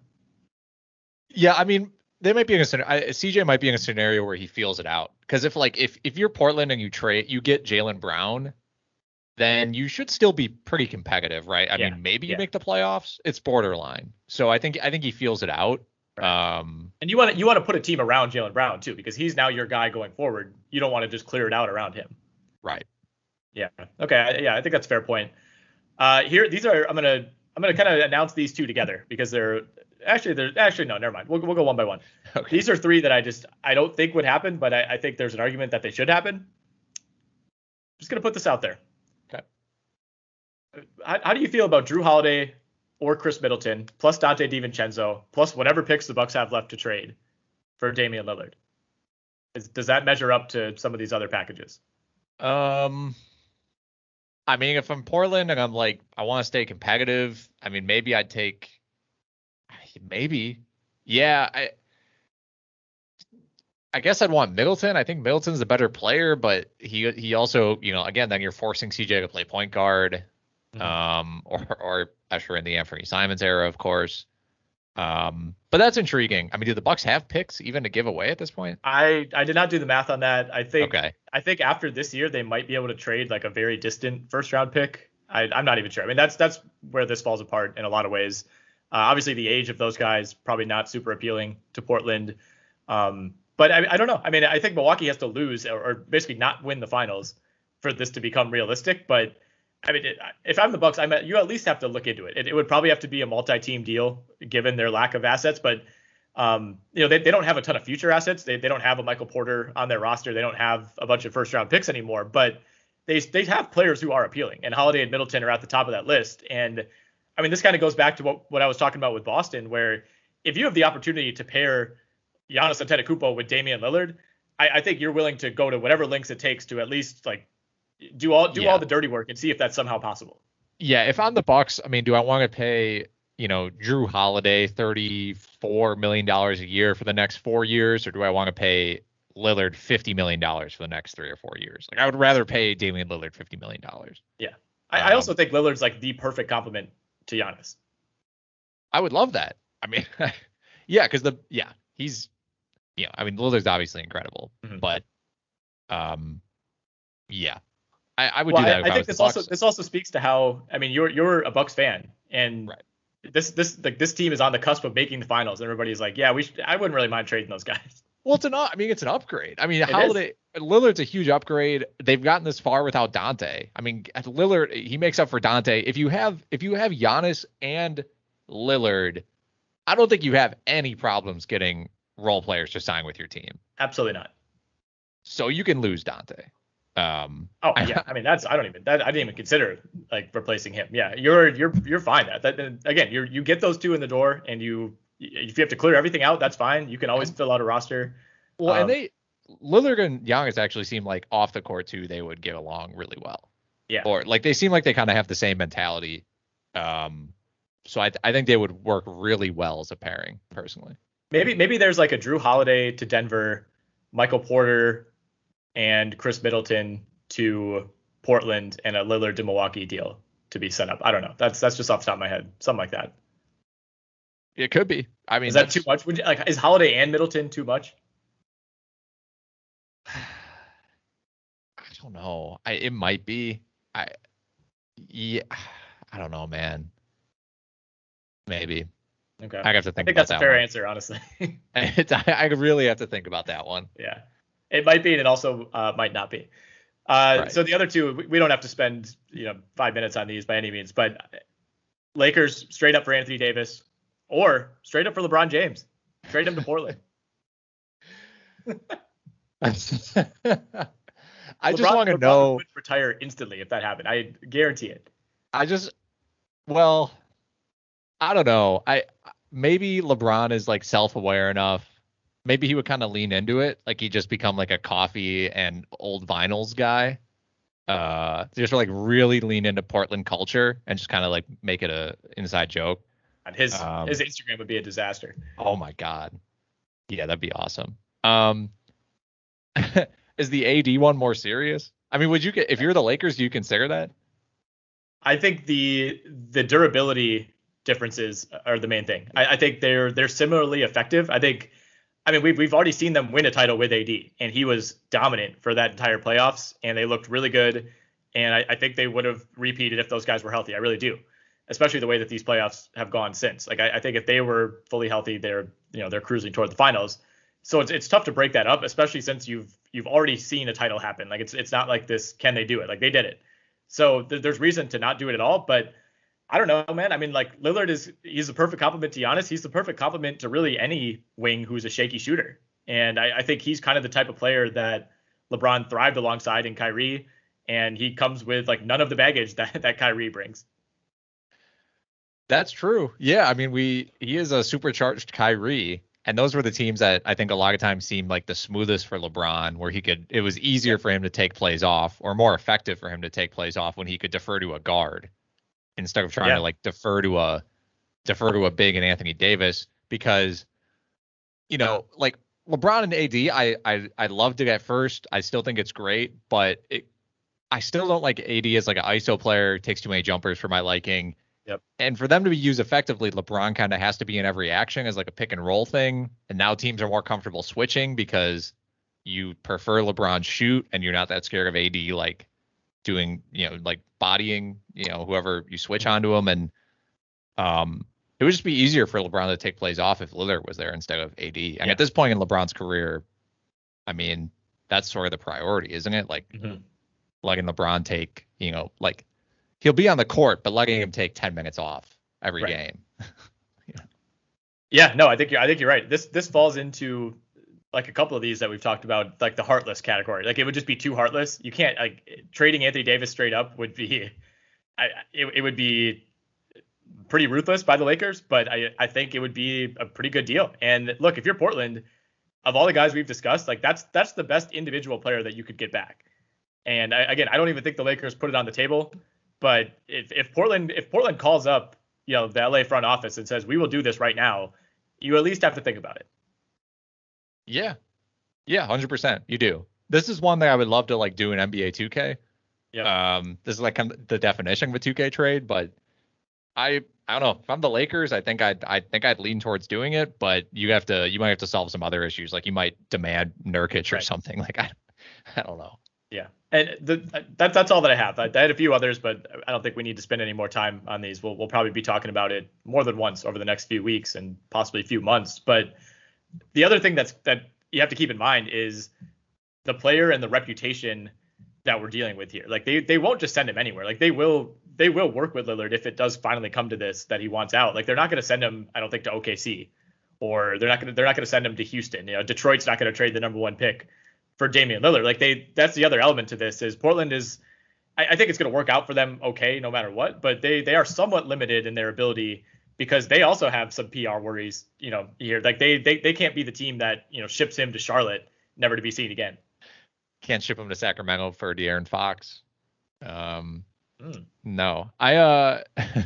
Yeah, I mean, they might be in a scenario. C J might be in a scenario where he feels it out. Because if like if if you're Portland and you trade, you get Jaylen Brown, then you should still be pretty competitive, right? I Yeah, mean, maybe you yeah. make the playoffs. It's borderline. So I think I think he feels it out. Um, And you want to you want to put a team around Jaylen Brown too, because he's now your guy going forward. You don't want to just clear it out around him. right. Yeah. Okay. I- Yeah, I think that's a fair point. Uh, here, these are I'm gonna I'm gonna kind of announce these two together because they're actually they're actually no, never mind. We'll we'll go one by one. Okay. These are three that I just I don't think would happen, but I, I think there's an argument that they should happen. Just gonna put this out there. Okay. How, how do you feel about Drew Holiday or Chris Middleton plus Dante DiVincenzo plus whatever picks the Bucks have left to trade for Damian Lillard? Is, does that measure up to some of these other packages? Um, I mean, if I'm Portland and I'm like, I want to stay competitive, I mean, maybe I'd take, maybe, yeah, I, I guess I'd want Middleton. I think Middleton's a better player, but he he also, you know, again, then you're forcing C J to play point guard, Mhm. um, or or usher in the Anthony Simons era, of course. Um, but that's intriguing. I mean, do the Bucks have picks even to give away at this point? I, I did not do the math on that. I think Okay. I think after this year they might be able to trade like a very distant first round pick. I, I'm not even sure. I mean that's that's where this falls apart in a lot of ways. Uh, obviously the age of those guys probably not super appealing to Portland. Um, but I, I don't know. I mean, I think Milwaukee has to lose or, or basically not win the finals for this to become realistic. But I mean, it, if I'm the Bucks, I'm at, you at least have to look into it. it. It would probably have to be a multi-team deal given their lack of assets. But um, you know, they, they don't have a ton of future assets. They they don't have a Michael Porter on their roster. They don't have a bunch of first round picks anymore. But they they have players who are appealing, and Holiday and Middleton are at the top of that list. And I mean, this kind of goes back to what, what I was talking about with Boston, where if you have the opportunity to pair Giannis Antetokounmpo with Damian Lillard, I, I think you're willing to go to whatever lengths it takes to at least like do all do yeah. all the dirty work and see if that's somehow possible. Yeah, if I'm the Bucks, I mean, do I want to pay, you know, Drew Holiday thirty-four million dollars a year for the next four years, or do I want to pay Lillard fifty million dollars for the next three or four years? Like, I would rather pay Damian Lillard fifty million dollars. Yeah. I, um, I also think Lillard's like the perfect complement to Giannis. I would love that. I mean, yeah, because the, yeah, he's, you know, I mean, Lillard's obviously incredible, mm-hmm. but, um, yeah, I, I would well, do that. I, if I I think was this also, this also speaks to how, I mean, you're, you're a Bucks fan, and right. this, this, like this team is on the cusp of making the finals. Everybody's like, yeah, we should, I wouldn't really mind trading those guys. Well, it's an, I mean, it's an upgrade. I mean, it Holiday, is. Lillard's a huge upgrade. They've gotten this far without Dante. I mean, Lillard, he makes up for Dante. If you have, if you have Giannis and Lillard, I don't think you have any problems getting role players to sign with your team. Absolutely not. So you can lose Dante. Um, oh yeah, I mean that's I don't even that, I didn't even consider like replacing him. Yeah, you're you're you're fine. That, that again, you you get those two in the door, and you if you have to clear everything out, that's fine. You can always fill out a roster. Well, um, and they Lillard and Giannis actually seem like off the court too. They would get along really well. Yeah. Or like they seem like they kind of have the same mentality. Um, so I th- I think they would work really well as a pairing personally. Maybe maybe there's like a Drew Holiday to Denver, Michael Porter and Chris Middleton to Portland, and a Lillard to Milwaukee deal to be set up. I don't know. That's that's just off the top of my head. Something like that. It could be. I mean, is that too much? Would you, like, is Holiday and Middleton too much? I don't know. I it might be. I yeah. I don't know, man. Maybe. Okay. I have to think. I think about that's that a fair one. answer, honestly. it's, I, I really have to think about that one. Yeah, it might be, and it also uh, might not be. Uh, right. So the other two, we, we don't have to spend you know five minutes on these by any means, but Lakers straight up for Anthony Davis, or straight up for LeBron James, trade him to Portland. I just LeBron, want to LeBron know. would retire instantly if that happened. I guarantee it. I just, well, I don't know. I maybe LeBron is like self-aware enough. Maybe he would kind of lean into it, like he just become like a coffee and old vinyls guy. Uh, just like really lean into Portland culture and just kind of like make it a inside joke. And his um, his Instagram would be a disaster. Oh my god, yeah, that'd be awesome. Um, is the A D one more serious? I mean, would you get if you're the Lakers? Do you consider that? I think the the durability differences are the main thing. I, I think they're they're similarly effective. I think, I mean, we've we've already seen them win a title with A D, and he was dominant for that entire playoffs, and they looked really good. And I, I think they would have repeated if those guys were healthy. I really do, especially the way that these playoffs have gone since. Like I, I think if they were fully healthy, they're you know they're cruising toward the finals. So it's it's tough to break that up, especially since you've you've already seen a title happen. Like it's it's not like this. Can they do it? Like they did it. So th- there's reason to not do it at all. But I don't know, man. I mean, like Lillard is he's the perfect complement to Giannis. He's the perfect complement to really any wing who's a shaky shooter. And I, I think he's kind of the type of player that LeBron thrived alongside in Kyrie. And he comes with like none of the baggage that, that Kyrie brings. That's true. Yeah. I mean, we he is a supercharged Kyrie. And those were the teams that I think a lot of times seemed like the smoothest for LeBron, where he could, it was easier for him to take plays off, or more effective for him to take plays off when he could defer to a guard instead of trying yeah. to like defer to a, defer to a big and Anthony Davis, because, you know, like LeBron and A D, I, I, I loved it at first. I still think it's great, but it, I still don't like A D as like an I S O player, takes too many jumpers for my liking. Yep. And for them to be used effectively, LeBron kind of has to be in every action as like a pick and roll thing. And now teams are more comfortable switching because you prefer LeBron shoot and you're not that scared of A D like doing, you know, like bodying, you know, whoever you switch onto him. And um, it would just be easier for LeBron to take plays off if Lillard was there instead of A D. And yeah. at this point in LeBron's career, I mean, that's sort of the priority, isn't it? Like Mm-hmm. letting LeBron take, you know, like he'll be on the court, but letting him take ten minutes off every Right. game. Yeah. Yeah, no, I think you're, I think you're right. This this falls into like a couple of these that we've talked about, like the heartless category. Like it would just be too heartless. You can't like trading Anthony Davis straight up would be, I it, it would be pretty ruthless by the Lakers, but I I think it would be a pretty good deal. And look, if you're Portland, of all the guys we've discussed, like that's that's the best individual player that you could get back. And I, again, I don't even think the Lakers put it on the table. But if if Portland if Portland calls up, you know, the L A front office and says we will do this right now, you at least have to think about it. Yeah. Yeah, one hundred percent. You do. This is one that I would love to like do in N B A two K. Yeah. Um, this is like kind of the definition of a two K trade, but I I don't know. If I'm the Lakers, I think I'd I think I'd lean towards doing it, but you have to you might have to solve some other issues. Like you might demand Nurkic or Right. something. Like I I don't know. Yeah. And the, that that's all that I have. I, I had a few others, but I don't think we need to spend any more time on these. We'll we'll probably be talking about it more than once over the next few weeks and possibly a few months. But the other thing that's that you have to keep in mind is the player and the reputation that we're dealing with here. Like they they won't just send him anywhere. Like they will they will work with Lillard if it does finally come to this that he wants out. Like they're not going to send him, I don't think, to O K C, or they're not going to they're not going to send him to Houston. You know, Detroit's not going to trade the number one pick for Damian Lillard. Like they that's the other element to this is Portland is I, I think it's going to work out for them okay no matter what, but they they are somewhat limited in their ability because they also have some P R worries, you know, here. Like they they they can't be the team that, you know, ships him to Charlotte never to be seen again. Can't ship him to Sacramento for De'Aaron Fox. Um, Mm. no, I, uh,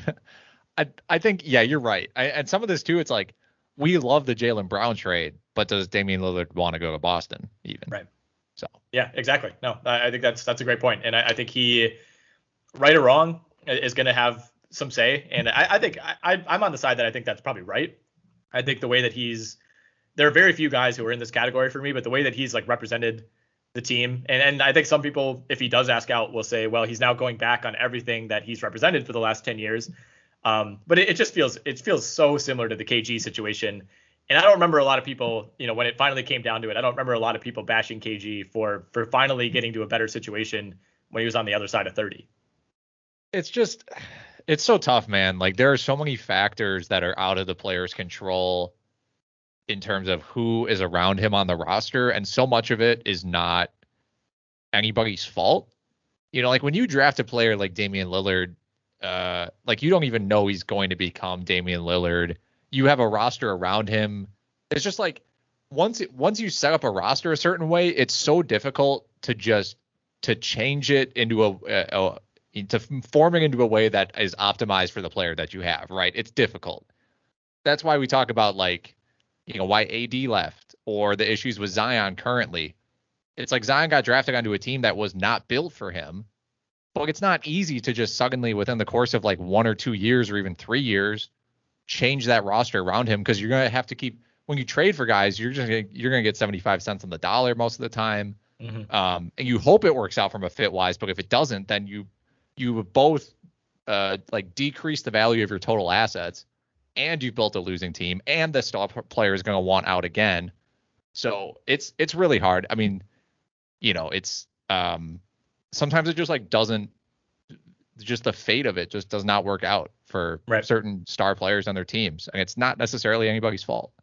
I, I think, yeah, you're right. I, and some of this too, it's like, we love the Jaylen Brown trade, but does Damian Lillard want to go to Boston even? Right. So, yeah, exactly. No, I, I think that's, that's a great point. And I, I think he, right or wrong, is going to have some say. And I, I think I, I'm on the side that I think that's probably right. I think the way that he's, there are very few guys who are in this category for me, but the way that he's like represented the team. And and I think some people, if he does ask out, will say, well, he's now going back on everything that he's represented for the last ten years. Um, but it, it just feels it feels so similar to the K G situation. And I don't remember a lot of people, you know, when it finally came down to it, I don't remember a lot of people bashing K G for for finally getting to a better situation when he was on the other side of thirty. It's just, it's so tough, man. Like there are so many factors that are out of the player's control in terms of who is around him on the roster. And so much of it is not anybody's fault. You know, like when you draft a player like Damian Lillard, uh, like you don't even know he's going to become Damian Lillard. You have a roster around him. It's just like once it, once you set up a roster a certain way, it's so difficult to just to change it into a, a, a to form it into a way that is optimized for the player that you have, right? It's difficult. That's why we talk about like, you know, why A D left or the issues with Zion currently. It's like Zion got drafted onto a team that was not built for him. But it's not easy to just suddenly within the course of like one or two years or even three years change that roster around him, because you're going to have to keep, when you trade for guys, you're just gonna, you're going to get seventy-five cents on the dollar most of the time. Mm-hmm. Um, and you hope it works out from a fit wise, but if it doesn't, then you you both uh, like decrease the value of your total assets, and you've built a losing team, and the star player is going to want out again. So it's it's really hard. I mean, you know, it's um, sometimes it just like doesn't, just the fate of it just does not work out for right. certain star players on their teams, and it's not necessarily anybody's fault.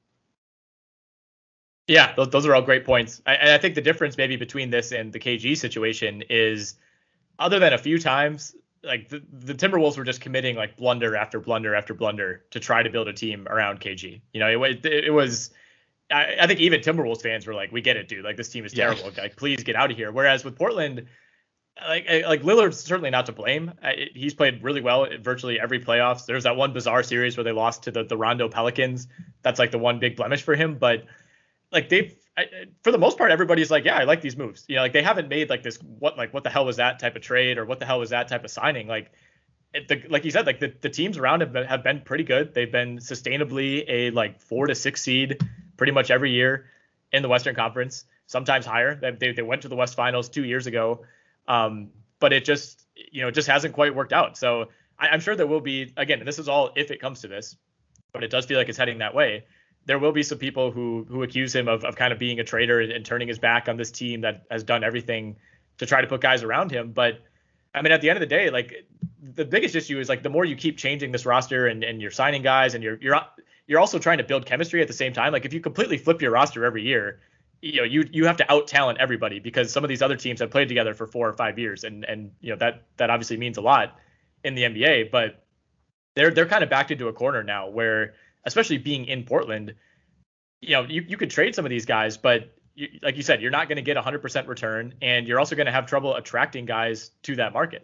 Yeah, those, those are all great points. I, and I think the difference maybe between this and the K G situation is, other than a few times, like the, the Timberwolves were just committing like blunder after blunder after blunder to try to build a team around K G. You know, it, it, it was, I, I think even Timberwolves fans were like, we get it, dude. Like this team is terrible. Yeah. Like, please get out of here. Whereas with Portland, like like Lillard's certainly not to blame. He's played really well at virtually every playoffs. There's that one bizarre series where they lost to the, the Rondo Pelicans. That's like the one big blemish for him. But like they've, I, for the most part, everybody's like, yeah, I like these moves. You know, like they haven't made like this, what, like what the hell was that type of trade, or what the hell was that type of signing? Like, it, the, like you said, like the, the teams around have been, have been pretty good. They've been sustainably a like four to six seed pretty much every year in the Western Conference, sometimes higher. They they went to the West Finals two years ago, um, but it just, you know, it just hasn't quite worked out. So I, I'm sure there will be, again, this is all if it comes to this, but it does feel like it's heading that way. there will be some people who who accuse him of, of kind of being a traitor and, and turning his back on this team that has done everything to try to put guys around him. But I mean, at the end of the day, like the biggest issue is like the more you keep changing this roster and, and you're signing guys and you're you're you're also trying to build chemistry at the same time. Like if you completely flip your roster every year, you know, you you have to out talent everybody because some of these other teams have played together for four or five years. And and you know, that that obviously means a lot in the N B A, but they're they're kind of backed into a corner now where, especially being in Portland, you know, you, you could trade some of these guys, but you, like you said, you're not going to get a hundred percent return, and you're also going to have trouble attracting guys to that market.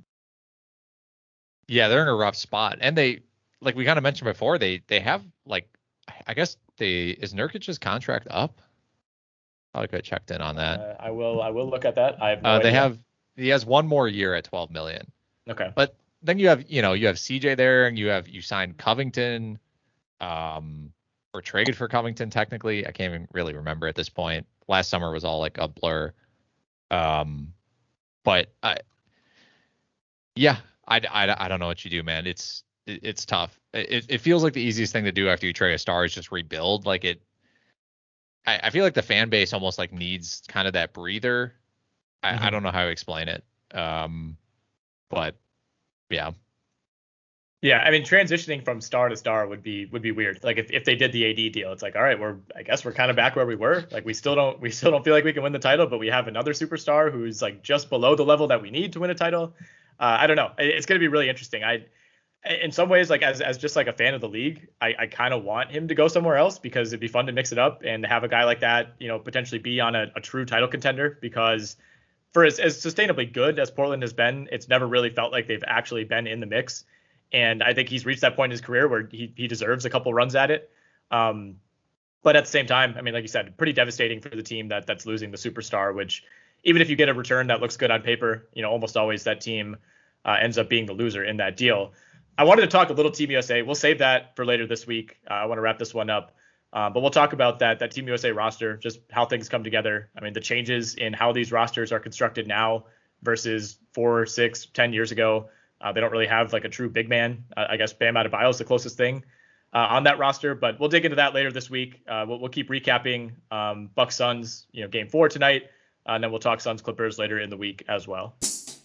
Yeah, they're in a rough spot, and they, like we kind of mentioned before, they they have like, I guess they is Nurkic's contract up? I could have checked in on that. Uh, I will I will look at that. I have no uh, they idea. have he has one more year at twelve million. Okay, but then you have you know you have C J there, and you have you signed Covington, um, or traded for Covington technically. I can't even really remember at this point. Last summer was all like a blur. Um, but I, yeah, I, I, I don't know what you do, man. It's it, it's tough. It it feels like the easiest thing to do after you trade a star is just rebuild. Like it. I, I feel like the fan base almost like needs kind of that breather. I, mm-hmm. I don't know how to explain it. Um, but yeah. Yeah, I mean, transitioning from star to star would be would be weird. Like if, if they did the A D deal, it's like, all right, we're I guess we're kind of back where we were. Like we still don't we still don't feel like we can win the title, but we have another superstar who's like just below the level that we need to win a title. Uh, I don't know. It's going to be really interesting. I, in some ways, like as as just like a fan of the league, I, I kind of want him to go somewhere else because it'd be fun to mix it up and have a guy like that, you know, potentially be on a, a true title contender. Because for as, as sustainably good as Portland has been, it's never really felt like they've actually been in the mix. And I think he's reached that point in his career where he he deserves a couple runs at it. Um, but at the same time, I mean, like you said, pretty devastating for the team that that's losing the superstar, which even if you get a return that looks good on paper, you know, almost always that team uh, ends up being the loser in that deal. I wanted to talk a little Team U S A. We'll save that for later this week. Uh, I want to wrap this one up. Uh, but we'll talk about that that Team U S A roster, just how things come together. I mean, the changes in how these rosters are constructed now versus four, six, ten years ago. Uh, they don't really have like a true big man. Uh, I guess Bam Adebayo is the closest thing uh, on that roster, but we'll dig into that later this week. Uh, we'll, we'll keep recapping um, Bucks Suns, you know, game four tonight, uh, and then we'll talk Suns Clippers later in the week as well.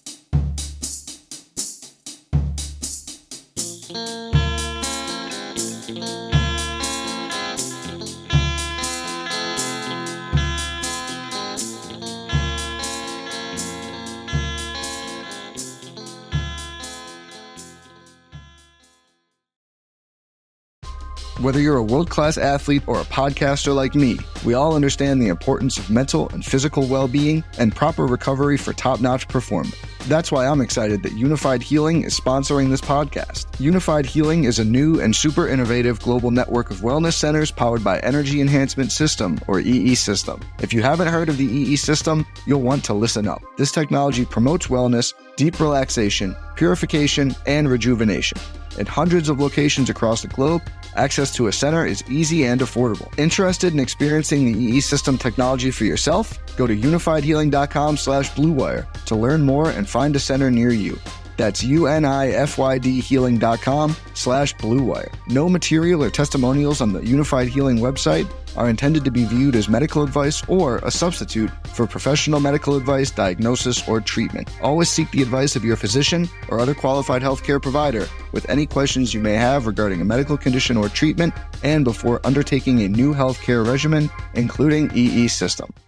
Whether you're a world-class athlete or a podcaster like me, we all understand the importance of mental and physical well-being and proper recovery for top-notch performance. That's why I'm excited that Unified Healing is sponsoring this podcast. Unified Healing is a new and super innovative global network of wellness centers powered by Energy Enhancement System, or E E System. If you haven't heard of the E E System, you'll want to listen up. This technology promotes wellness, deep relaxation, purification, and rejuvenation. At hundreds of locations across the globe, access to a center is easy and affordable. Interested in experiencing the E E System technology for yourself? Go to unified healing dot com slash blue wire to learn more and find a center near you. That's unified healing dot com slash blue wire. No material or testimonials on the Unified Healing website are intended to be viewed as medical advice or a substitute for professional medical advice, diagnosis, or treatment. Always seek the advice of your physician or other qualified healthcare provider with any questions you may have regarding a medical condition or treatment and before undertaking a new healthcare regimen, including E E System.